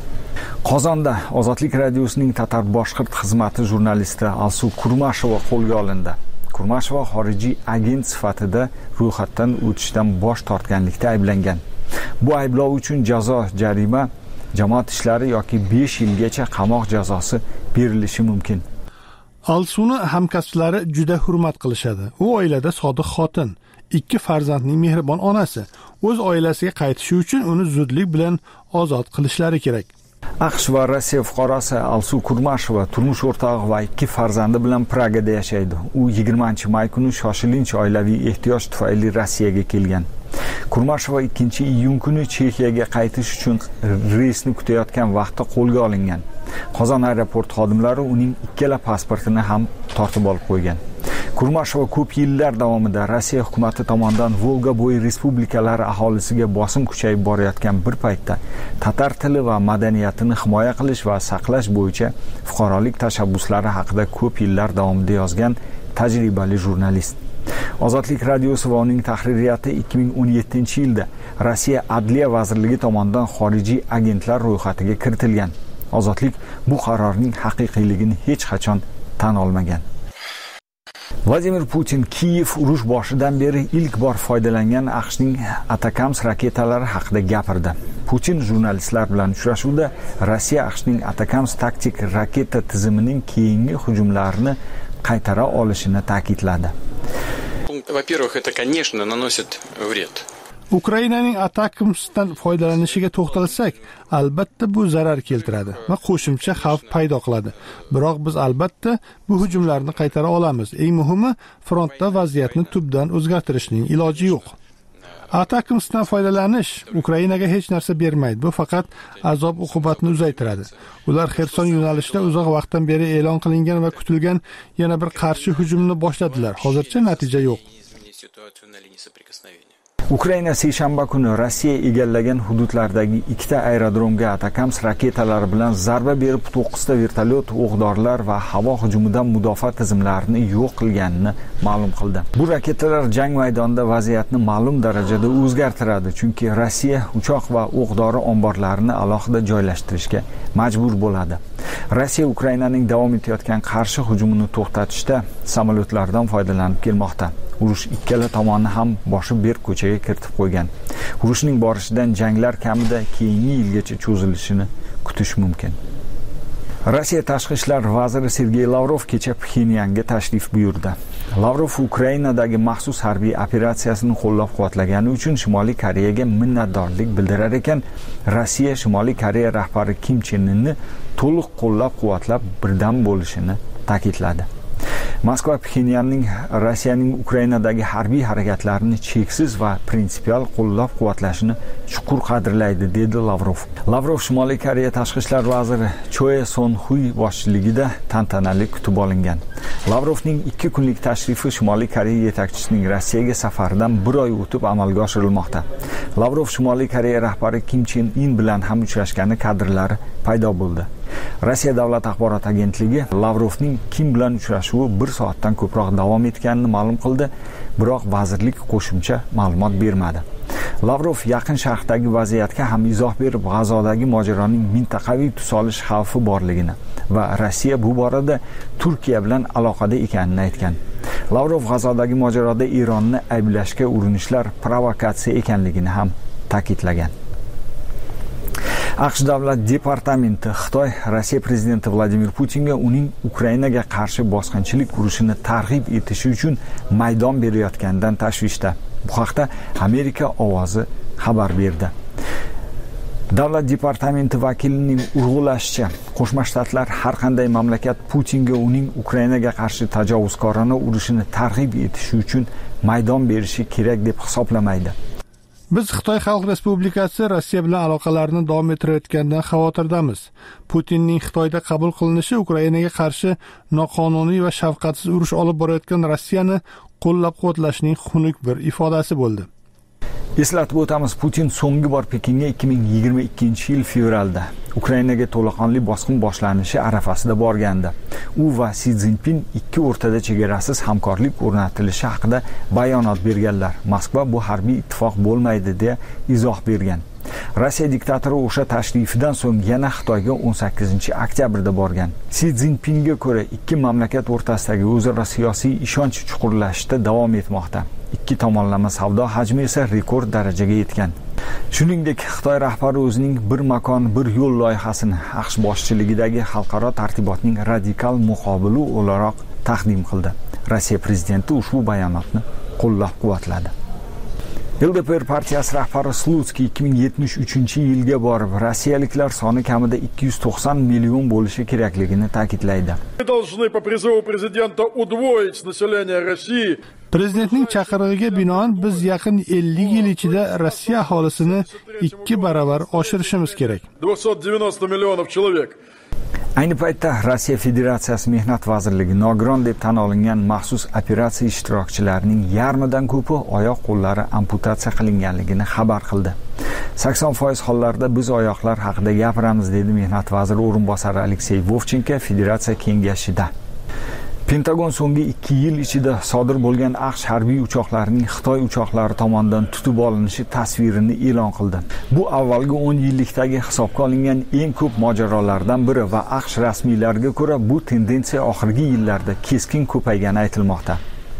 Qozonda Ozodlik radiosining Tatar boshqirt xizmati jurnalisti Alsu Kurmashova qo'lga olindi. Kurmashova xorijiy agent sifatida ro'yxatdan o'tishdan bosh tortganlikda ayblangan. Bu ayblov uchun jazo jarima, jamoat ishlari yoki 5 yilgacha qamoq jazosi berilishi mumkin. Alsuni hamkasblari juda hurmat qilishadi. U oilada sodiq xotin, 2 farzandning mehribon onasi. O'z oilasiga qaytishi uchun uni zudlik bilan ozod qilishlari kerak. AQSh va Rossiya fuqarosi Alsu Kurmashova turmush o'rtog'i va 2 farzandi bilan Pragada yashaydi. U 20-may kuni shoshilinch oilaviy ehtiyoj tufayli Rossiyaga kelgan. Kurmashova 2-iyun kuni Chexiyaga qaytish uchun reysni kutayotgan vaqtda qo'lga olingan. Qozon aeroport xodimlari uning ikkala pasportini ham tortib olib qo'ygan. Kurmashova ko'p yillar davomida Rossiya hukumati tomonidan Volga bo'yi respublikalari aholisiga bosim kuchayib borayotgan bir paytda tatar tili va madaniyatini himoya qilish va saqlash bo'yicha fuqarolik tashabbuslari haqida ko'p yillar davomida yozgan tajribali jurnalist. Ozodlik radiosi va uning tahririyati 2017-yilda Rossiya Adliya vazirligi tomonidan xorijiy agentlar ro'yxatiga kiritilgan. Ozodlik bu qarorning haqiqiyligini hech qachon tan olmagan. Vladimir Putin Kiyev urush boshidan beri ilk bor foydalangan AQShning Atakams raketalari haqida gapirdi. Putin jurnalistlar bilan uchrashuvda Rossiya AQShning Atakams taktik raketa tizimining keyingi hujumlarini qaytara olishini ta'kidladi. Во-первых, это, конечно, наносит вред. Ukrainaning Atakamsdan foydalanishiga to'xtalsak, albatta bu zarar keltiradi va qo'shimcha xavf paydo qiladi. Biroq biz albatta bu hujumlarni qaytara olamiz. Eng muhimi, frontda vaziyatni tubdan o'zgartirishning iloji yo'q. Atakamsdan foydalanish Ukrainaga hech narsa bermaydi. Bu faqat azob uqubatni uzaytiradi. Ular Xerson yo'nalishida uzoq vaqtdan beri e'lon qilingan va kutilgan yana bir qarshi hujumni boshladilar. Hozircha natija yo'q. Ukraina seshanba kuni Rossiya egallagan hududlardagi ikkita aerodromga Atakams raketalari bilan zarba berib 9 ta vertolyot, o'q-dorilar va havo hujumidan mudofaa tizimlarini yo'q qilganini ma'lum qildi. Bu raketalar jang maydonida vaziyatni ma'lum darajada o'zgartiradi, chunki Rossiya uchoq va o'q-dori omborlarini alohida joylashtirishga majbur bo'ladi. Rossiya Ukrainaning davom etayotgan qarshi hujumini to'xtatishda samolyotlardan foydalanib kelmoqda. Urush ikkala tomonni ham boshi berk ko'chaga kiritib qo'ygan. Urushning borishidan janglar kamida keyingi yilgacha cho'zilishini kutish mumkin. Rossiya tashqi ishlar vaziri Sergey Lavrov kecha Pxenyanga tashrif buyurdi. Lavrov Ukrainadagi maxsus harbiy operatsiyasini qo'llab-quvvatlagani uchun Shimoliy Koreyaga minnatdorlik bildirar ekan, Rossiya Shimoliy Koreya rahbari Kim Chen Inni to'liq qo'llab-quvvatlab birdam bo'lishini ta'kidladi. Moskva Pxenyanning Rossiyaning Ukrainadagi harbiy harakatlarini cheksiz va prinsipial qo'llab-quvvatlashini chuqur qadrlaydi, dedi Lavrov. Lavrov Shimoliy Koreya tashqi ishlar vaziri Choe Son-hui boshchiligida tantanali kutib olingan. Lavrovning 2 kunlik tashrifi Shimoliy Koreya yetakchisining Rossiyaga safaridan 1 oy o'tib amalga oshirilmoqda. Lavrov Shimoliy Koreya rahbari Kim Chen In bilan ham uchrashgani kadrlari paydo bo'ldi. Rossiya davlat axborot agentligi Lavrovning Kim bilan uchrashuvi 1 soatdan ko'proq davom etganini ma'lum qildi, biroq vazirlik qo'shimcha ma'lumot bermadi. Lavrov Yaqin Sharqdagi vaziyatga ham izoh berib, G'azodagi mojaroning mintaqaviy tus olish xavfi borligini va Rossiya bu borada Turkiya bilan aloqada ekanini aytgan. Lavrov G'azodagi mojaroda Ironni ayblashga urinishlar provokatsiya ekanligini ham ta'kidlagan. AQSh davlat departamenti Xitoy Rossiya prezidenti Vladimir Putinga uning Ukrainaga qarshi bosqinchilik urushini targ'ib etishi uchun maydon berayotganidan tashvishda. Bu haqda Amerika ovozi xabar berdi. Davlat departamenti vakilining urg'ulashicha, Qo'shma Shtatlar har qanday mamlakat Putinga uning Ukrainaga qarshi tajovuzkorona urushini targ'ib etishi uchun maydon berishi kerak deb hisoblamaydi. Biz Xitoy Xalq Respublikasi Rossiya bilan aloqalarni davom ettirayotganidan xavotirdamiz. Putinning Xitoyda qabul qilinishi Ukrainaga qarshi noqonuniy va shafqatsiz urush olib borayotgan Rossiyani qo'llab-quvvatlashning xunuk bir ifodasi bo'ldi. Eslatib o'tamiz, Putin so'nggi bor Pekinga 2022-yil fevralda Ukrainaga to'laqonli bosqin boshlanishi arafasida borgandi. U va Si Zinpin ikki o'rtada chegarasiz hamkorlik o'rnatilishi haqida bayonot berganlar. Moskva bu harbiy ittifoq bo'lmaydi deya izoh bergan. Rossiya diktatori o'sha tashrifidan so'ng yana Xitoyga 18-oktyabrda borgan. Si Zinpinga ko'ra, ikki mamlakat o'rtasidagi o'zaro siyosiy ishonch chuqurlashishda davom etmoqda. Ikki tomonlama savdo hajmi esa rekord darajaga yetgan. Shuningdek, Xitoy rahbari o'zining bir makon, bir yo'l loyihasini AQSh boshchiligidagi xalqaro tartibotning radikal muqobili o'laroq taqdim qildi. Rossiya prezidenti ushbu bayonotni qo'llab-quvvatladi. LDPR partiyasi rahbari Slutsky 2073-yilga borib, rossiyaliklar soni kamida 290 million bo'lishi kerakligini ta'kidlaydi. Prezidentning chaqirig'iga binoan biz yaqin 50 yil ichida Rossiya aholisini 2 baravar oshirishimiz kerak. 290 millionov человек. Ayni paytda Rossiya Federatsiyasi Mehnat vazirligi nogiron deb tan olingan maxsus operatsiya ishtirokchilarining yarmidan ko'pi oyoq-qo'llari amputatsiya qilinganligini xabar qildi. 80% hollarda biz oyoqlar haqida gapiramiz, dedi Mehnat vaziri o'rinbosari Aleksey Vovchenko Federatsiya kengashida. Pentagon so'nggi 2 yil ichida sodir bo'lgan AQSh harbiy uchoqlarining Xitoy uchoqlari tomonidan tutib olinishi tasvirini e'lon qildi. Bu avvalgi 10 yillikdagi hisobga olingan eng ko'p mojarolardan biri va AQSh rasmiylariga ko'ra bu tendensiya oxirgi yillarda keskin ko'paygani aytilmoqda.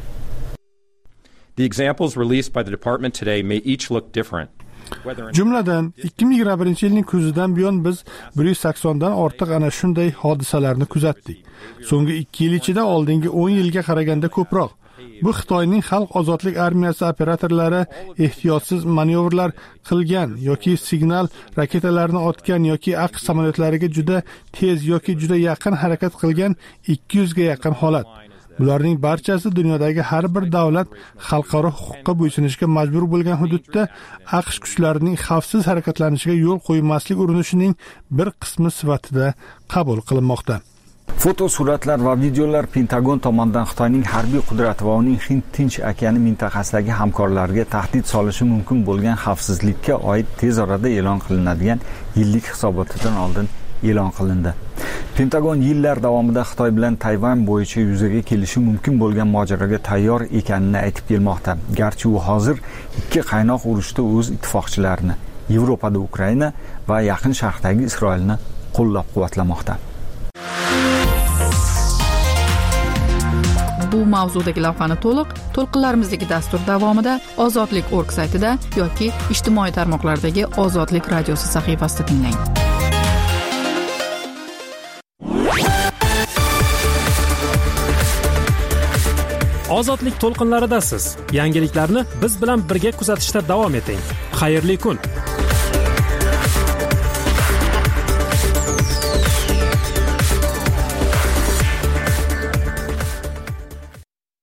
The examples released by the department today may each look different. Jumladan 2021-yilning kuzidan buyon biz 180 dan ortiq ana shunday hodisalarni kuzatdik. So'nggi 2 yil ichida oldingi 10 yilga qaraganda ko'proq. Bu Xitoyning xalq ozodlik armiyasi operatorlari ehtiyotsiz manyovrlar qilgan yoki signal raketalarini otgan yoki AQSh samolyotlariga juda tez yoki juda yaqin harakat qilgan 200 ga yaqin holat. Bularning barchasi dunyodagi har bir davlat xalqaro huquqqa bo'ysunishga majbur bo'lgan hududda AQSh kuchlarining xavfsiz harakatlanishiga yo'l qo'ymaslik urinishining bir qismi sifatida qabul qilinmoqda. Fotosuratlar va videolar Pentagon tomonidan Xitoyning harbiy qudrati va uning Hind Tinch okeani mintaqasidagi hamkorlariga tahdid solishi mumkin bo'lgan xavfsizlikka oid tez orada e'lon qilinadigan yillik hisobotidan oldin e'lon qilindi. Pentagon yillar davomida Xitoy bilan Tayvan bo'yicha yuzaga kelishi mumkin bo'lgan mojaroga tayyor ekanini aytib kelmoqda. Garchi u hozir ikki qaynoq urushda o'z ittifoqchilarini, Yevropada Ukraina va Yaqin Sharqdagi Isroilni qo'llab-quvvatlamoqda. Bu mavzudagi lavhani to'lqinlarimizdagi dastur davomida Ozodlik.org saytida yoki ijtimoiy tarmoqlardagi Ozodlik radiosi sahifasida tinglang. Ozodlik to'lqinlaridasiz. Yangiliklarni biz bilan birga kuzatishda davom eting. Xayrli kun.